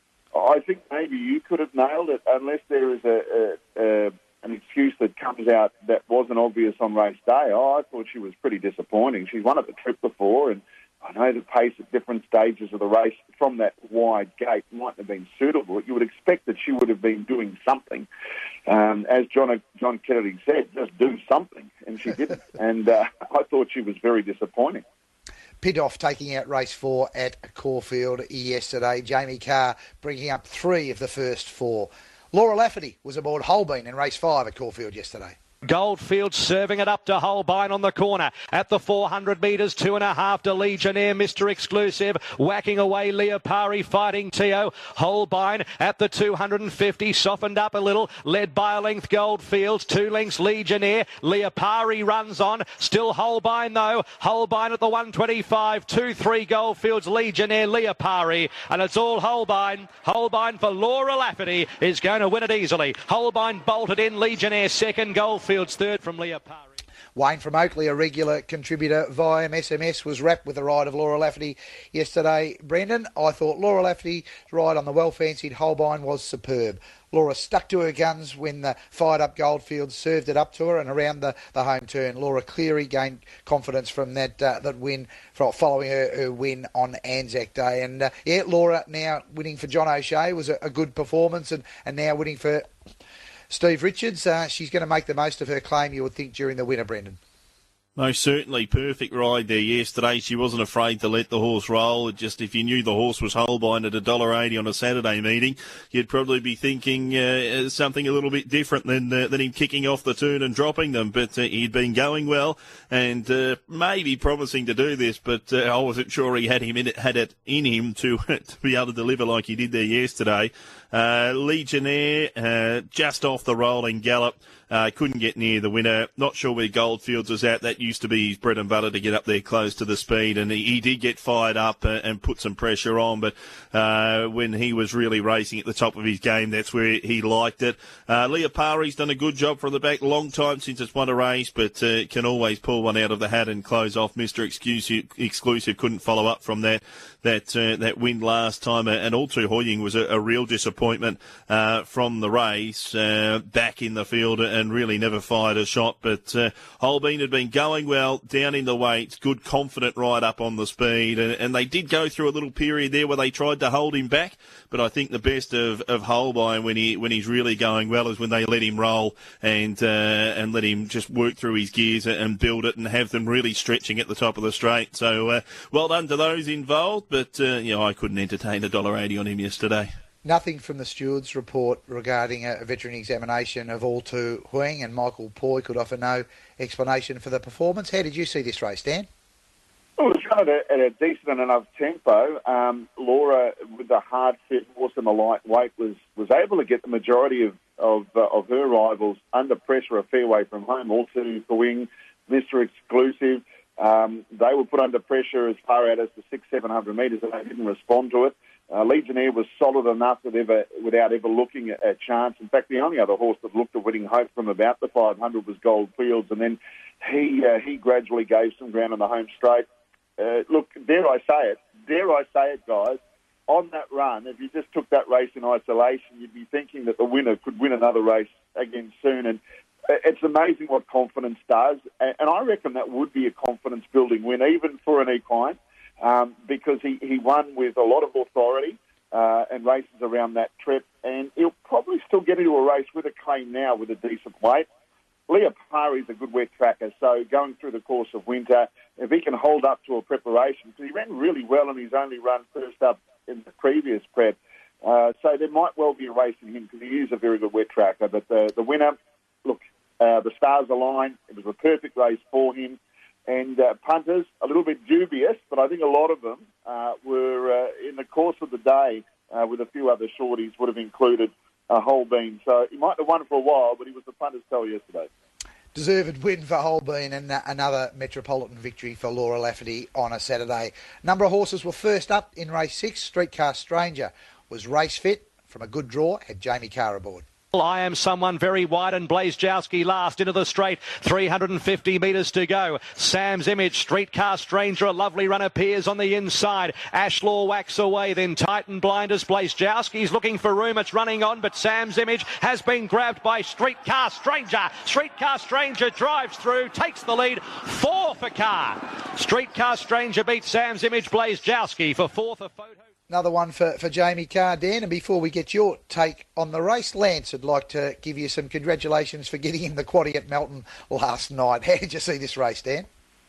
I think maybe you could have nailed it, unless there is a, a, a an excuse that comes out that wasn't obvious on race day. Oh, I thought she was pretty disappointing. She's won at the Trip before, and I know the pace at different stages of the race from that wide gate mightn't have been suitable. You would expect that she would have been doing something. Um, as John John Kennedy said, just do something, and she didn't. and uh, I thought she was very disappointing. Pidoff taking out race four at Caulfield yesterday. Jamie Carr bringing up three of the first four. Laura Lafferty was aboard Holbein in race five at Caulfield yesterday. Goldfield serving it up to Holbein on the corner. At the four hundred metres, two and a half to Legionnaire, Mister Exclusive. Whacking away Leopari, fighting Teo. Holbein at the two hundred fifty, softened up a little. Led by a length Goldfield. Two lengths Legionnaire. Leopari runs on. Still Holbein though. Holbein at the one twenty-five. two three Goldfields, Legionnaire, Leopari. And it's all Holbein. Holbein for Laura Lafferty is going to win it easily. Holbein bolted in. Legionnaire second. Goldfield third from Leopari. Wayne from Oakley, a regular contributor via S M S, was wrapped with the ride of Laura Lafferty yesterday. Brendan, I thought Laura Lafferty's ride on the well-fancied Holbein was superb. Laura stuck to her guns when the fired-up Goldfield served it up to her, and around the, the home turn, Laura clearly gained confidence from that uh, that win, following her, her win on Anzac Day. And, uh, yeah, Laura now winning for John O'Shea was a, a good performance, and, and now winning for Steve Richards. Uh, she's going to make the most of her claim, you would think, during the winter, Brendan. Most certainly, perfect ride there yesterday. She wasn't afraid to let the horse roll. It just, if you knew the horse was Holbein at one dollar eighty on a Saturday meeting, you'd probably be thinking uh, something a little bit different than uh, than him kicking off the turn and dropping them. But uh, he'd been going well and uh, maybe promising to do this, but uh, I wasn't sure he had him in it, had it in him to to be able to deliver like he did there yesterday. Uh, Legionnaire uh, just off the rolling gallop. Uh, couldn't get near the winner. Not sure where Goldfields was at. That used to be his bread and butter, to get up there close to the speed. And he, he did get fired up uh, and put some pressure on. But uh, when he was really racing at the top of his game, that's where he liked it. Uh, Leopari's done a good job from the back. Long time since it's won a race, but uh, can always pull one out of the hat and close off. Mister Exclusive, Exclusive couldn't follow up from that that uh, that win last time. And All Too Hoying was a, a real disappointment uh, from the race. Uh, back in the field and really never fired a shot. But uh, Holbein had been going well, down in the weights, good confident ride up on the speed, and, and they did go through a little period there where they tried to hold him back, but I think the best of, of Holbein when he when he's really going well is when they let him roll and uh, and let him just work through his gears and build it and have them really stretching at the top of the straight. So uh, well done to those involved, but uh, you know, I couldn't entertain one dollar eighty on him yesterday. Nothing from the steward's report regarding a veterinary examination of All Too Hoying, and Michael Poy could offer no explanation for the performance. How did you see this race, Dan? Well, it was run at a, at a decent enough tempo. Um, Laura, with the hard fit horse and the lightweight, was, was able to get the majority of of, uh, of her rivals under pressure a fair way from home. All Too Hoying, Mister Exclusive, um, they were put under pressure as far out as the six, seven hundred metres, and they didn't respond to it. Uh, Legionnaire was solid enough with ever, without ever looking at, at chance. In fact, the only other horse that looked at winning hope from about the five hundred was Goldfields, and then he uh, he gradually gave some ground on the home straight. Uh, look, dare I say it, dare I say it, guys, on that run, if you just took that race in isolation, you'd be thinking that the winner could win another race again soon. And it's amazing what confidence does, and, and I reckon that would be a confidence-building win, even for an equine. Um, because he, he won with a lot of authority uh, and races around that trip, and he'll probably still get into a race with a claim now with a decent weight. Leopari's a good wet tracker, so going through the course of winter, if he can hold up to a preparation, because he ran really well in his only run first up in the previous prep, uh, so there might well be a race in him because he is a very good wet tracker. But the, the winner, look, uh, the stars align. It was a perfect race for him. And uh, punters, a little bit dubious, but I think a lot of them uh, were, uh, in the course of the day, uh, with a few other shorties, would have included a Holbein. So he might have won for a while, but he was the punter's tell yesterday. Deserved win for Holbein, and uh, another Metropolitan victory for Laura Lafferty on a Saturday. Number of horses were first up in race six. Streetcar Stranger was race fit from a good draw, had Jamie Carr aboard. I Am Someone very wide, and Blazejowski last into the straight. three hundred fifty metres to go. Sam's Image, Streetcar Stranger, a lovely run appears on the inside. Ashlaw whacks away, then Titan Blinders. Blazejowski's looking for room. It's running on, but Sam's Image has been grabbed by Streetcar Stranger. Streetcar Stranger drives through, takes the lead. Four for Carr. Streetcar Stranger beats Sam's Image. Blazejowski for fourth. A photo. Another one for, for Jamie Carr, Dan. And before we get your take on the race, Lance would like to give you some congratulations for getting in the quaddie at Melton last night. How did you see this race, Dan?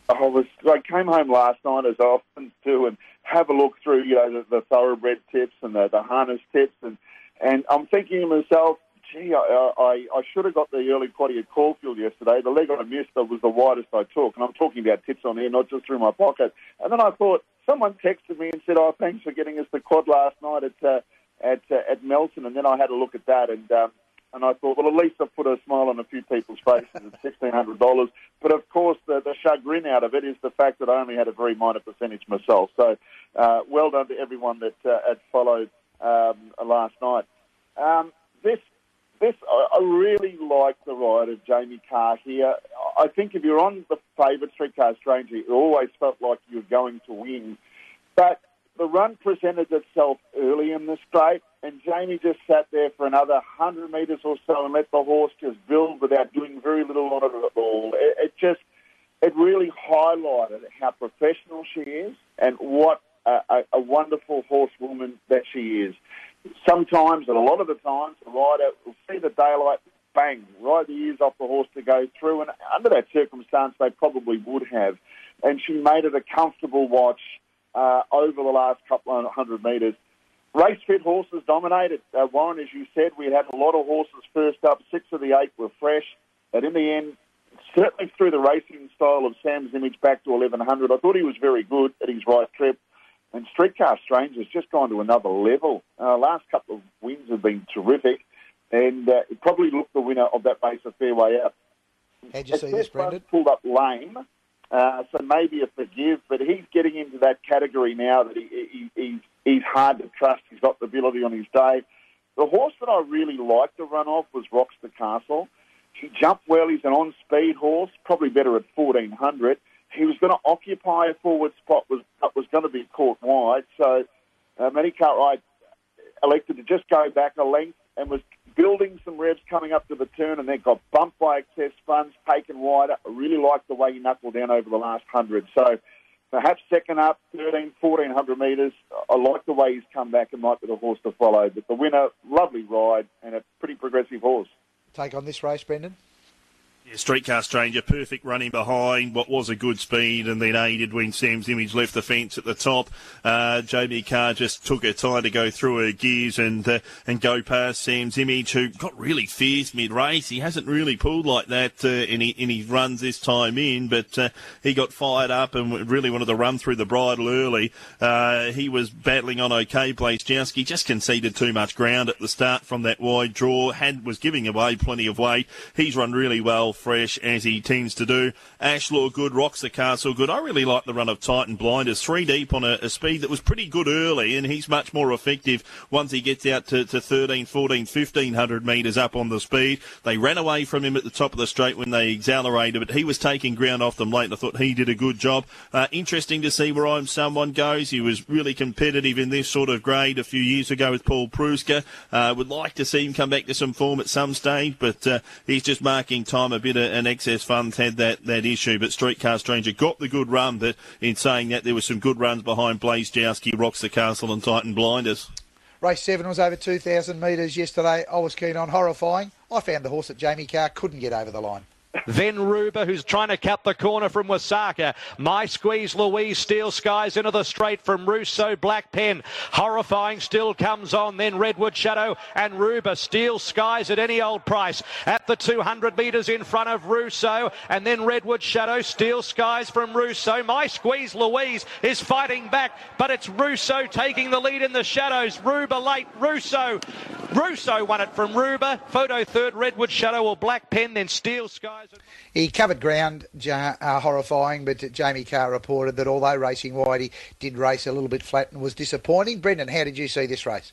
I was I came home last night, as I often do, and have a look through, you know, the, the thoroughbred tips and the, the harness tips, and, and I'm thinking to myself, gee, I, I, I should have got the early quaddy at Caulfield yesterday. The leg I missed was the widest I took, and I'm talking about tips on here, not just through my pocket. And then I thought, someone texted me and said, oh, thanks for getting us the quad last night at uh, at uh, at Melton, and then I had a look at that, and um, and I thought, well, at least I've put a smile on a few people's faces at sixteen hundred dollars. But, of course, the, the chagrin out of it is the fact that I only had a very minor percentage myself. So uh, well done to everyone that uh, had followed um, last night. Um, this, this I, I really like the ride of Jamie Carr here. I think if you're on the favourite Streetcar Stranger, it always felt like you were going to win. But the run presented itself early in the straight, and Jamie just sat there for another one hundred metres or so and let the horse just build without doing very little on it at all. It, it just, it really highlighted how professional she is and what a, a, a wonderful horsewoman that she is. Sometimes, and a lot of the times, the rider will see the daylight, bang, right the ears off the horse to go through, and under that circumstance, they probably would have. And she made it a comfortable watch Uh, over the last couple of hundred metres. Race fit horses dominated. Uh, Warren, as you said, we had a lot of horses first up. Six of the eight were fresh. But in the end, certainly through the racing style of Sam's Image back to eleven hundred, I thought he was very good at his right trip. And Streetcar Stranger's just gone to another level. Uh, last couple of wins have been terrific. And uh, it probably looked the winner of that race a fair way out. How'd you see this, Brendan? Pulled up lame. Uh, so maybe a forgive, but he's getting into that category now that he, he, he's, he's hard to trust. He's got the ability on his day. The horse that I really liked to run off was Rocks the Castle. He jumped well. He's an on-speed horse, probably better at fourteen hundred. He was going to occupy a forward spot, was was going to be caught wide. So uh, Matty Cartwright elected to just go back a length and was building some revs coming up to the turn, and then got bumped by excess funds, taken wider. I really liked the way he knuckled down over the last hundred. So perhaps second up, thirteen, fourteen hundred metres. I like the way he's come back and might be the horse to follow. But the winner, lovely ride and a pretty progressive horse. Take on this race, Brendan? Yeah, Streetcar Stranger, perfect running behind what was a good speed, and then aided when Sam's Image left the fence at the top. Uh, Jamie Carr just took her time to go through her gears and uh, and go past Sam's Image, who got really fierce mid-race. He hasn't really pulled like that uh, in, he, in his runs this time in, but uh, he got fired up and really wanted to run through the bridle early. Uh, he was battling on okay. Blazejowski just conceded too much ground at the start from that wide draw, had was giving away plenty of weight. He's run really well, fresh, as he tends to do. Ashlaw good, Rocks the Castle good. I really like the run of Titan Blinders, three deep on a, a speed that was pretty good early, and he's much more effective once he gets out to, to thirteen, fourteen, fifteen hundred metres up on the speed. They ran away from him at the top of the straight when they accelerated, but he was taking ground off them late, and I thought he did a good job. Uh, interesting to see where I'm Someone goes. He was really competitive in this sort of grade a few years ago with Paul Pruska. Uh, would like to see him come back to some form at some stage, but uh, he's just marking time a bit, and excess funds had that, that issue. But Streetcar Stranger got the good run, but in saying that, there were some good runs behind Blazejowski, Rocks the Castle and Titan Blinders. Race seven was over two thousand metres yesterday. I was keen on Horrifying. I found the horse that Jamie Carr couldn't get over the line. Then Ruba, who's trying to cut the corner from Wasaka. My Squeeze Louise, Steel Skies into the straight from Russo, Black Pen. Horrifying still comes on. Then Redwood Shadow and Ruba. Steel Skies at any old price. At the two hundred metres in front of Russo. And then Redwood Shadow, Steel Skies from Russo. My Squeeze Louise is fighting back, but it's Russo taking the lead in the shadows. Ruba late, Russo. Russo won it from Ruba. Photo third, Redwood Shadow or Black Pen, then Steel Skies. He covered ground, uh, Horrifying, but Jamie Carr reported that although racing wide, he did race a little bit flat and was disappointing. Brendan, how did you see this race?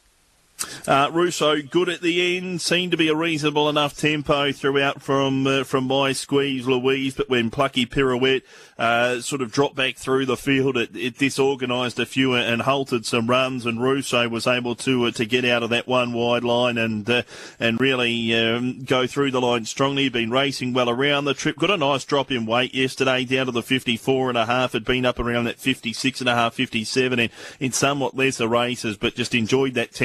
Uh, Russo good at the end, seemed to be a reasonable enough tempo throughout from uh, from My Squeeze Louise, but when Plucky Pirouette uh, sort of dropped back through the field, it, it disorganised a few and halted some runs, and Russo was able to uh, to get out of that one wide line and uh, and really um, go through the line strongly. Been racing well around the trip, got a nice drop in weight yesterday down to the fifty-four and a half, had been up around that fifty-six and a half, fifty-seven in, in somewhat lesser races, but just enjoyed that tempo.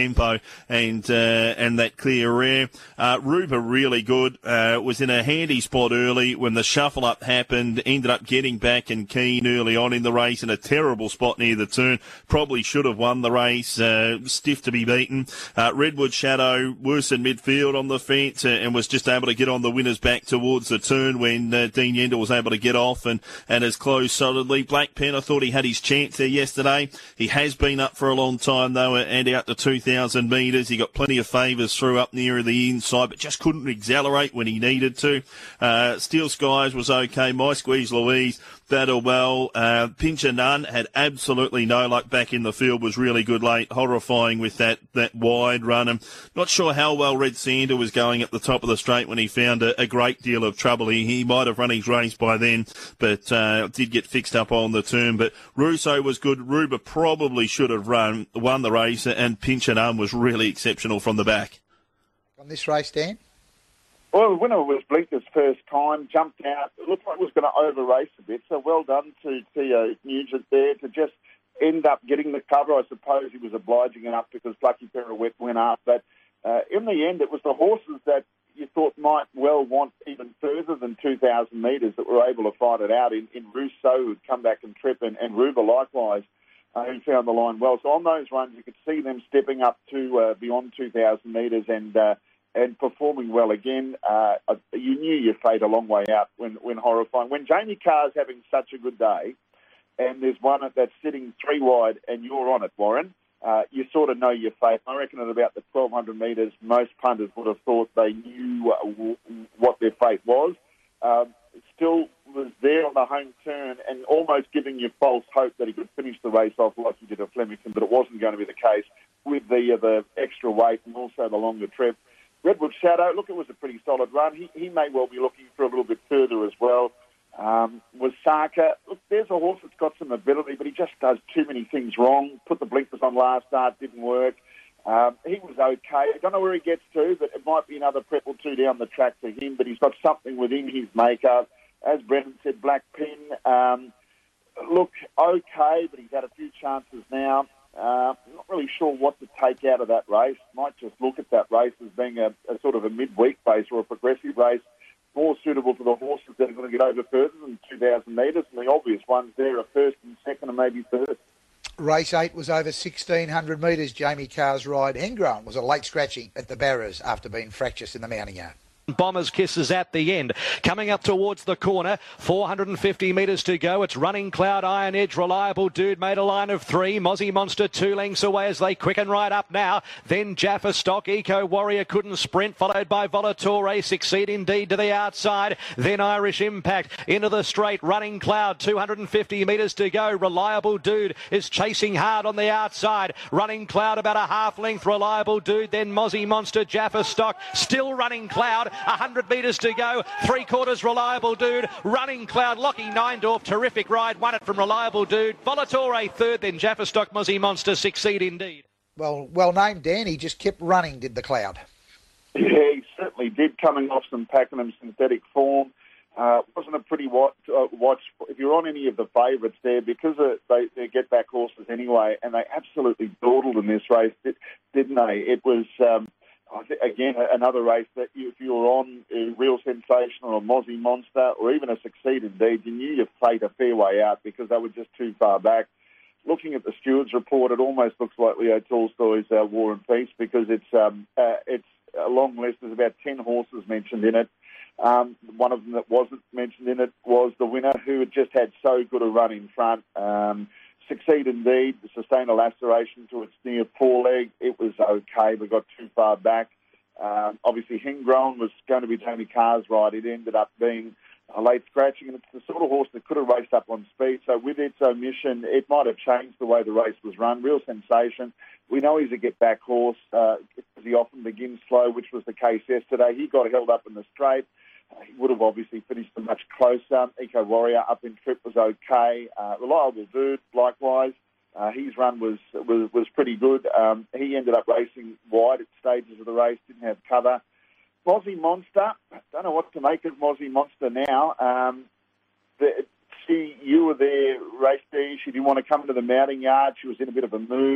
and uh, and that clear rare. Uh, Ruba really good. Uh, was in a handy spot early when the shuffle up happened. Ended up getting back and keen early on in the race in a terrible spot near the turn. Probably should have won the race. Uh, stiff to be beaten. Uh, Redwood Shadow worse in midfield on the fence uh, and was just able to get on the winner's back towards the turn when uh, Dean Yender was able to get off and, and has closed solidly. Black Pen, I thought he had his chance there yesterday. He has been up for a long time though and out to two thousand metres. He got plenty of favours through up near the inside but just couldn't accelerate when he needed to. Uh, Steel Skies was okay. My Squeeze Louise battled well. Uh, Pincher Nunn had absolutely no luck back in the field, was really good late, horrifying with that, that wide run. I'm not sure how well Red Sander was going at the top of the straight when he found a, a great deal of trouble. He, he might have run his race by then, but uh, did get fixed up on the turn. But Russo was good. Ruba probably should have run, won the race, and Pincher Nunn was really exceptional from the back. On this race, Dan? Well, the winner was Blinker's first time, jumped out. It looked like it was going to over-race a bit, so well done to Theo Nugent there to just end up getting the cover. I suppose he was obliging enough because Lucky Pirouette went up. But uh, in the end, it was the horses that you thought might well want even further than two thousand metres that were able to fight it out in, in Rousseau, who'd come back and trip, and, and Ruba likewise, uh, who found the line well. So on those runs, you could see them stepping up to uh, beyond two thousand metres and... Uh, and performing well again. Uh, you knew your fate a long way out when, when horrifying. When Jamie Carr's having such a good day and there's one that's sitting three wide and you're on it, Warren, uh, you sort of know your fate. I reckon at about the twelve hundred metres, most punters would have thought they knew uh, w- what their fate was. Um, still was there on the home turn and almost giving you false hope that he could finish the race off like he did at Flemington, but it wasn't going to be the case with the, uh, the extra weight and also the longer trip. Redwood Shadow, look, it was a pretty solid run. He, he may well be looking for a little bit further as well. Um, Wasaka, look, there's a horse that's got some ability, but he just does too many things wrong. Put the blinkers on last start, didn't work. Um, he was okay. I don't know where he gets to, but it might be another prep or two down the track for him, but he's got something within his makeup. As Brendan said, Black Pin, um, look, okay, but he's had a few chances now. Uh, not really sure what to take out of that race. Might just look at that race as being a, a sort of a midweek race or a progressive race, more suitable to the horses that are going to get over further than two thousand metres. And the obvious ones there are first and second and maybe third. Race eight was over sixteen hundred metres. Jamie Carr's ride. Hengrown was a late scratching at the Barras after being fractious in the mounting yard. Bombers kisses at the end. Coming up towards the corner, four hundred fifty metres to go. It's Running Cloud, Iron Edge, Reliable Dude made a line of three. Mozzie Monster two lengths away as they quicken right up now. Then Jaffa Stock, Eco Warrior couldn't sprint, followed by Volatore, Succeed Indeed to the outside. Then Irish Impact into the straight. Running Cloud, two hundred fifty metres to go. Reliable Dude is chasing hard on the outside. Running Cloud about a half length. Reliable Dude, then Mozzie Monster, Jaffa Stock, still Running Cloud. one hundred metres to go, three quarters Reliable Dude, Running Cloud, Lockie Neindorf, terrific ride, won it from Reliable Dude, Volatore third, then Jaffa Stock, Mozzie Monster, Succeed Indeed. Well, well named, Dan. He just kept running, did the Cloud. Yeah, he certainly did, coming off some Pakenham synthetic form. Uh, wasn't a pretty watch, uh, watch if you're on any of the favourites there, because uh, they, they get back horses anyway, and they absolutely dawdled in this race, didn't they? It was... Um, I think, again, another race that you, if you were on a Real Sensation or a Mozzie Monster or even a Succeed Indeed, you knew you played a fair way out because they were just too far back. Looking at the Stewards report, it almost looks like Leo Tolstoy's uh, War and Peace because it's um, uh, it's a long list. There's about ten horses mentioned in it. Um, one of them that wasn't mentioned in it was the winner, who had just had so good a run in front. Um, Succeed Indeed, sustained a laceration to its near foreleg. It was okay, but got too far back. Um, obviously, Hengrown was going to be Jamie Carr's ride. It ended up being a late scratching, and it's the sort of horse that could have raced up on speed. So with its omission, it might have changed the way the race was run. Real Sensation. We know he's a get-back horse. Uh, he often begins slow, which was the case yesterday. He got held up in the straight. Uh, he would have obviously finished much closer. Eco Warrior up in trip was okay. Uh, Reliable Dude, likewise. Uh, his run was, was was pretty good. Um, he ended up racing wide at stages of the race, didn't have cover. Mozzie Monster, I don't know what to make of Mozzie Monster now. Um, the, she, you were there, race day. She didn't want to come to the mounting yard. She was in a bit of a mood.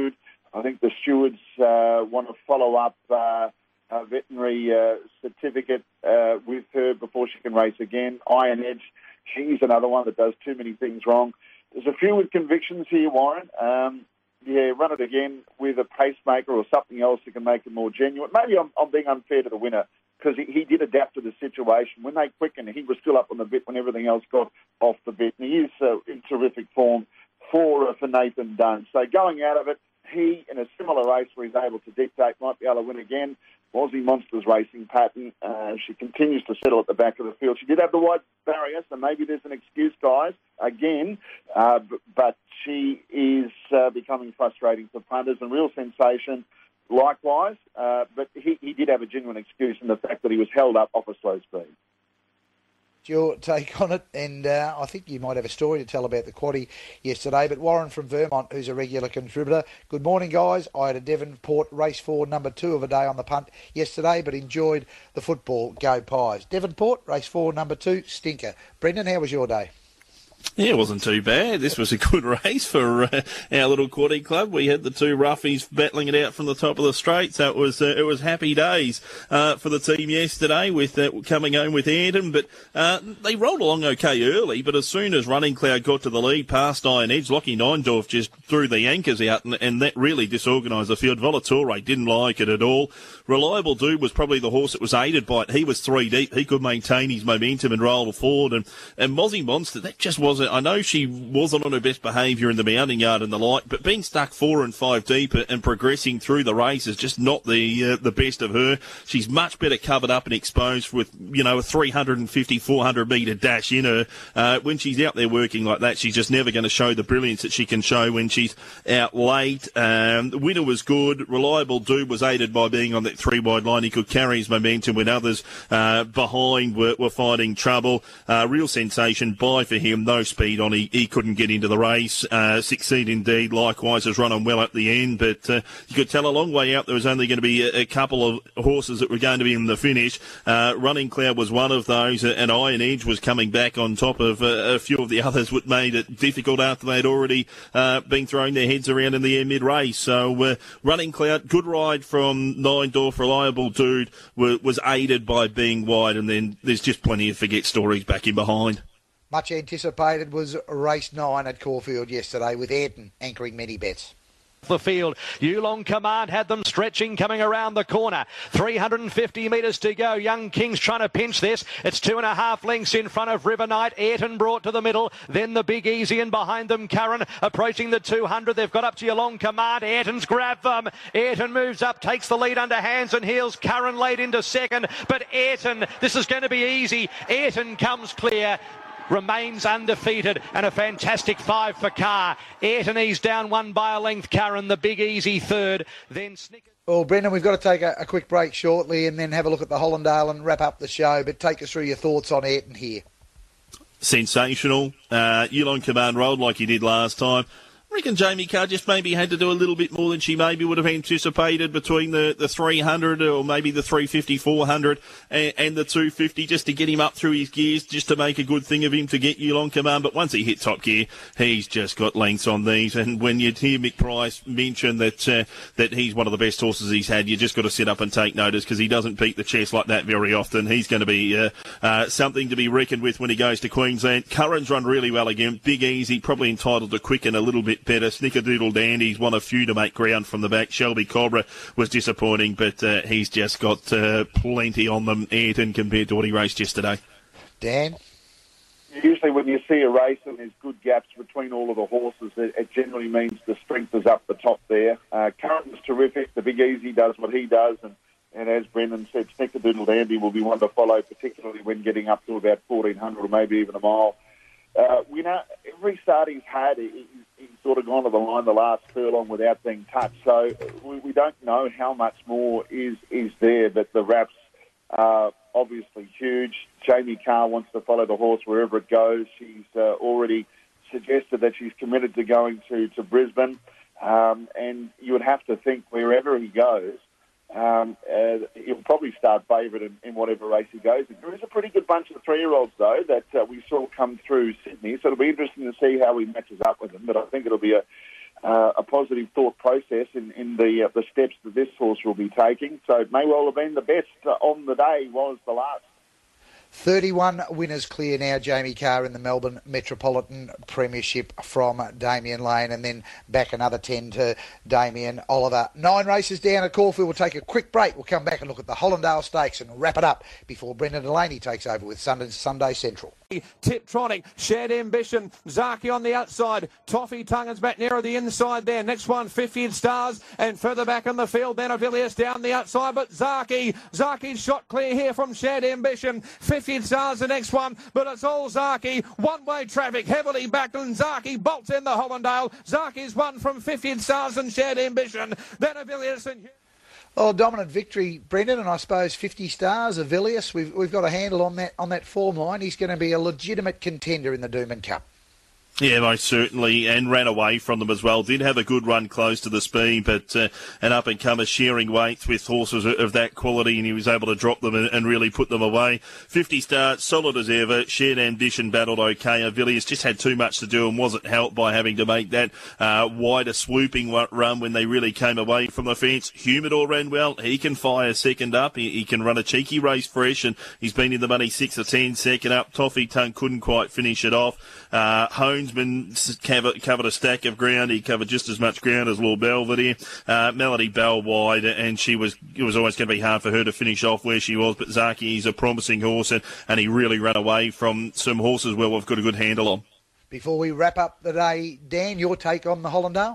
I think the stewards uh, want to follow up uh, a veterinary uh, certificate uh, with her before she can race again. Iron Edge, she's another one that does too many things wrong. There's a few with convictions here, Warren. Um, yeah, run it again with a pacemaker or something else that can make it more genuine. Maybe I'm, I'm being unfair to the winner because he, he did adapt to the situation. When they quickened, he was still up on the bit when everything else got off the bit. And he is uh, in terrific form for, uh, for Nathan Dunn. So going out of it, he, in a similar race where he's able to dictate, might be able to win again. Aussie Monsters racing pattern. Uh, she continues to settle at the back of the field. She did have the wide barrier, so maybe there's an excuse, guys, again. Uh, but, but she is uh, becoming frustrating for punters and Real Sensation likewise. Uh, but he, he did have a genuine excuse in the fact that he was held up off a slow speed. Your take on it, and uh, I think you might have a story to tell about the quaddie yesterday. But Warren from Vermont, who's a regular contributor, good morning, guys. I had a Devonport race four, number two of a day on the punt yesterday, but enjoyed the football. Go Pies. Devonport, race four, number two, stinker. Brendan, how was your day? Yeah, it wasn't too bad. This was a good race for uh, our little quaddie club. We had the two roughies battling it out from the top of the straight, so it was uh, it was happy days uh, for the team yesterday with uh, coming home with Ayrton. But uh, they rolled along okay early, but as soon as Running Cloud got to the lead past Iron Edge, Lockie Neindorf just threw the anchors out, and, and that really disorganised the field. Volatore didn't like it at all. Reliable Dude was probably the horse that was aided by it. He was three deep. He could maintain his momentum and roll forward. And, and Mozzie Monster, that just wasn't... I know she wasn't on her best behaviour in the mounting yard and the like, but being stuck four and five deep and progressing through the race is just not the uh, the best of her. She's much better covered up and exposed with, you know, a three fifty, four hundred metre dash in her. Uh, when she's out there working like that, she's just never going to show the brilliance that she can show when she's out late. Um, the winner was good. Reliable Dude was aided by being on that three wide line. He could carry his momentum when others uh, behind were, were finding trouble. Uh, Real Sensation, bye for him. No speed on. He, he couldn't get into the race. Uh, succeed indeed. Likewise, has run on well at the end, but uh, you could tell a long way out there was only going to be a, a couple of horses that were going to be in the finish. Uh, Running Cloud was one of those, and Iron Edge was coming back on top of uh, a few of the others, which made it difficult after they'd already uh, been throwing their heads around in the air mid-race. So uh, Running Cloud, good ride from Neindorf. Reliable Dude was, was aided by being wide, and then there's just plenty of forget stories back in behind. Much anticipated was race nine at Caulfield yesterday with Ayrton anchoring many bets. The field, Yulong Command had them stretching coming around the corner. three hundred fifty metres to go. Young King's trying to pinch this. It's two and a half lengths in front of River Knight. Ayrton brought to the middle. Then the Big Easy, and behind them Curran approaching the two hundred. They've got up to Yulong Command. Ayrton's grabbed them. Ayrton moves up, takes the lead under hands and heels. Curran laid into second, but Ayrton, this is going to be easy. Ayrton comes clear. Remains undefeated, and a fantastic five for Carr. Ayrton ease down one by a length. Curran, the Big Easy third. Then Snickers. Well, Brendan, we've got to take a, a quick break shortly and then have a look at the Hollandale and wrap up the show. But take us through your thoughts on Ayrton here. Sensational. Uh, Yulong Command rolled like he did last time. I reckon Jamie Carr just maybe had to do a little bit more than she maybe would have anticipated between the, the three hundred or maybe the three fifty, four hundred and, and the two fifty just to get him up through his gears, just to make a good thing of him to get Yulong Command. But once he hit top gear, he's just got lengths on these. And when you hear Mick Price mention that uh, that he's one of the best horses he's had, you just got to sit up and take notice because he doesn't beat the chest like that very often. He's going to be uh, uh, something to be reckoned with when he goes to Queensland. Curran's run really well again. Big Easy, probably entitled to quicken a little bit better. Snickerdoodle Dandy's one of few to make ground from the back. Shelby Cobra was disappointing, but uh, he's just got uh, plenty on them, Ayrton, compared to what he raced yesterday. Dan? Usually when you see a race and there's good gaps between all of the horses, it, it generally means the strength is up the top there. Uh, Curran was terrific. The Big Easy does what he does, and, and as Brendan said, Snickerdoodle Dandy will be one to follow, particularly when getting up to about fourteen hundred or maybe even a mile. Uh, we know every start he's had, he, he's sort of gone to the line the last furlong without being touched. So we, we don't know how much more is is there, but the wraps are obviously huge. Jamie Carr wants to follow the horse wherever it goes. She's uh, already suggested that she's committed to going to, to Brisbane, um, and you would have to think wherever he goes, Um, uh, he'll probably start favourite in, in whatever race he goes. There is a pretty good bunch of three-year-olds, though, that uh, we saw come through Sydney, so it'll be interesting to see how he matches up with them. But I think it'll be a, uh, a positive thought process in, in the uh, the steps that this horse will be taking. So it may well have been the best uh, on the day was the last. thirty-one winners clear now, Jamie Carr, in the Melbourne Metropolitan Premiership from Damien Lane, and then back another ten to Damien Oliver. Nine races down at Caulfield. We'll take a quick break. We'll come back and look at the Hollandale Stakes and wrap it up before Brendan Delaney takes over with Sunday, Sunday Central. Tiptronic, Shared Ambition, Zaki on the outside, Toffee Tongue's back nearer the inside there. Next one, fiftieth Stars, and further back in the field, then Avilius down the outside, but Zaki, Zaki's shot clear here from Shared Ambition. fiftieth Stars the next one, but it's all Zaki. One-way traffic, heavily backed, and Zaki bolts in the Hollandale. Zaki's won from fiftieth Stars and Shared Ambition. Then Avilius and... Oh, dominant victory, Brendan, and I suppose fifty Stars, Avilius. We've we've got a handle on that on that form line. He's going to be a legitimate contender in the Doomben Cup. Yeah, most certainly, and ran away from them as well. Did have a good run close to the speed, but uh, an up-and-comer sharing weights with horses of that quality, and he was able to drop them and, and really put them away. fifty Star, solid as ever. Shared Ambition battled okay. Avilius just had too much to do and wasn't helped by having to make that uh, wider swooping run when they really came away from the fence. Humidor ran well. He can fire second up. He, he can run a cheeky race fresh, and he's been in the money six or ten second up. Toffee Tongue couldn't quite finish it off. Uh, Honesman covered, covered a stack of ground. He covered just as much ground as Lord Belvedere. Uh, Melody Bell wide, and she was it was always going to be hard for her to finish off where she was. But Zaki is a promising horse, and, and he really ran away from some horses well we've got a good handle on. Before we wrap up the day, Dan, your take on the Hollandale?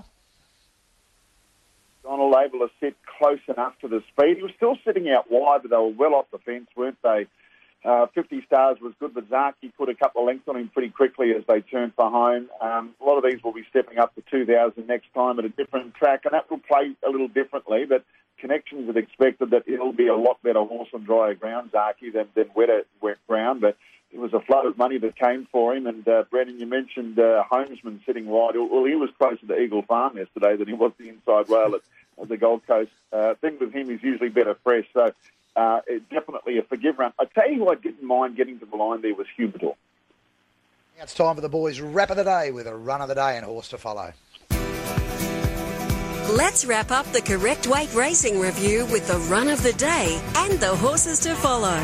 Donald able to sit close enough to the speed. He was still sitting out wide, but they were well off the fence, weren't they? Uh, fifty Stars was good, but Zaki put a couple of lengths on him pretty quickly as they turned for home. Um, a lot of these will be stepping up to two thousand next time at a different track, and that will play a little differently, but Connections had expected that it'll be a lot better horse on drier ground, Zaki, than, than wetter, wet ground, but it was a flood of money that came for him, and uh, Brendan, you mentioned uh, Homesman sitting wide. Well, he was closer to Eagle Farm yesterday than he was the inside rail at, at the Gold Coast. Uh, thing with him is usually better fresh, so Uh, it, definitely a forgive run. I tell you who I didn't mind getting to the line there was Humidor. Now it's time for the boys' wrap of the day with a run of the day and horse to follow. Let's wrap up the Correct Weight Racing Review with the run of the day and the horses to follow.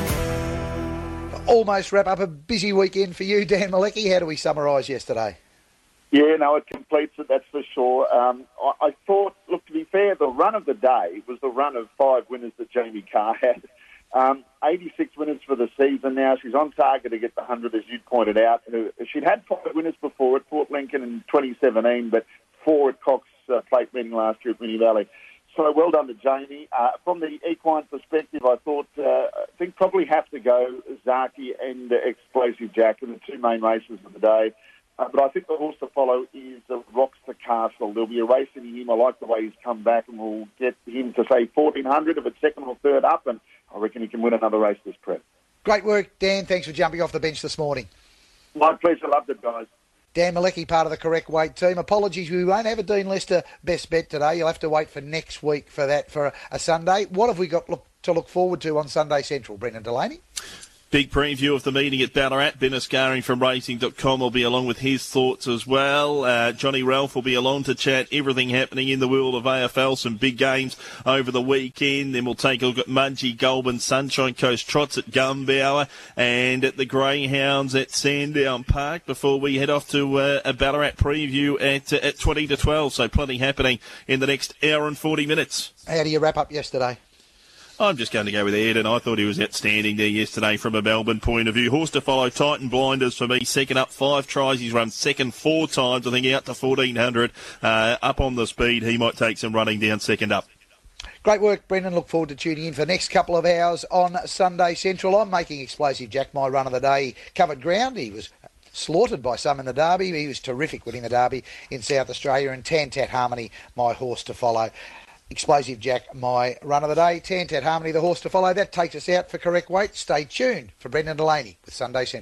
Almost wrap up a busy weekend for you, Dan Malecki. How do we summarise yesterday? Yeah, no, it completes it, that's for sure. Um, I, I thought, look, to be fair, the run of the day was the run of five winners that Jamie Carr had. Um, eighty-six winners for the season now. She's on target to get the one hundred, as you pointed out. She'd had five winners before at Port Lincoln in twenty seventeen, but four at Cox uh, Plate meeting last year at Moonee Valley. So well done to Jamie. Uh, from the equine perspective, I thought, uh, I think probably have to go Zaki and uh, Explosive Jack in the two main races of the day. Uh, but I think the horse to follow is uh, Roxter Castle. There'll be a race in him. I like the way he's come back, and we'll get him to, say, fourteen hundred if it's second or third up, and I reckon he can win another race this prep. Great work, Dan. Thanks for jumping off the bench this morning. My pleasure. Loved it, guys. Dan Malecki, part of the Correct Weight team. Apologies, we won't have a Dean Lester best bet today. You'll have to wait for next week for that for a, a Sunday. What have we got look, to look forward to on Sunday Central, Brendan Delaney? Big preview of the meeting at Ballarat. Ben Ascari from racing dot com will be along with his thoughts as well. Uh, Johnny Ralph will be along to chat everything happening in the world of A F L, some big games over the weekend. Then we'll take a look at Mudgee, Goulburn, Sunshine Coast Trots at Gumbower and at the Greyhounds at Sandown Park before we head off to uh, a Ballarat preview at, uh, at twenty to twelve. So plenty happening in the next hour and forty minutes. How do you wrap up yesterday? I'm just going to go with Ed, and I thought he was outstanding there yesterday from a Melbourne point of view. Horse to follow, Titan Blinders for me, second up, five tries. He's run second four times, I think out to fourteen hundred. Uh, up on the speed, he might take some running down second up. Great work, Brendan. Look forward to tuning in for the next couple of hours on Sunday Central. I'm making Explosive Jack my run of the day. Covered ground. He was slaughtered by some in the Derby. He was terrific winning the Derby in South Australia. And Tantat Harmony, my horse to follow. Explosive Jack, my run of the day. Tantat Harmony, the horse to follow. That takes us out for Correct Weight. Stay tuned for Brendan Delaney with Sunday Central.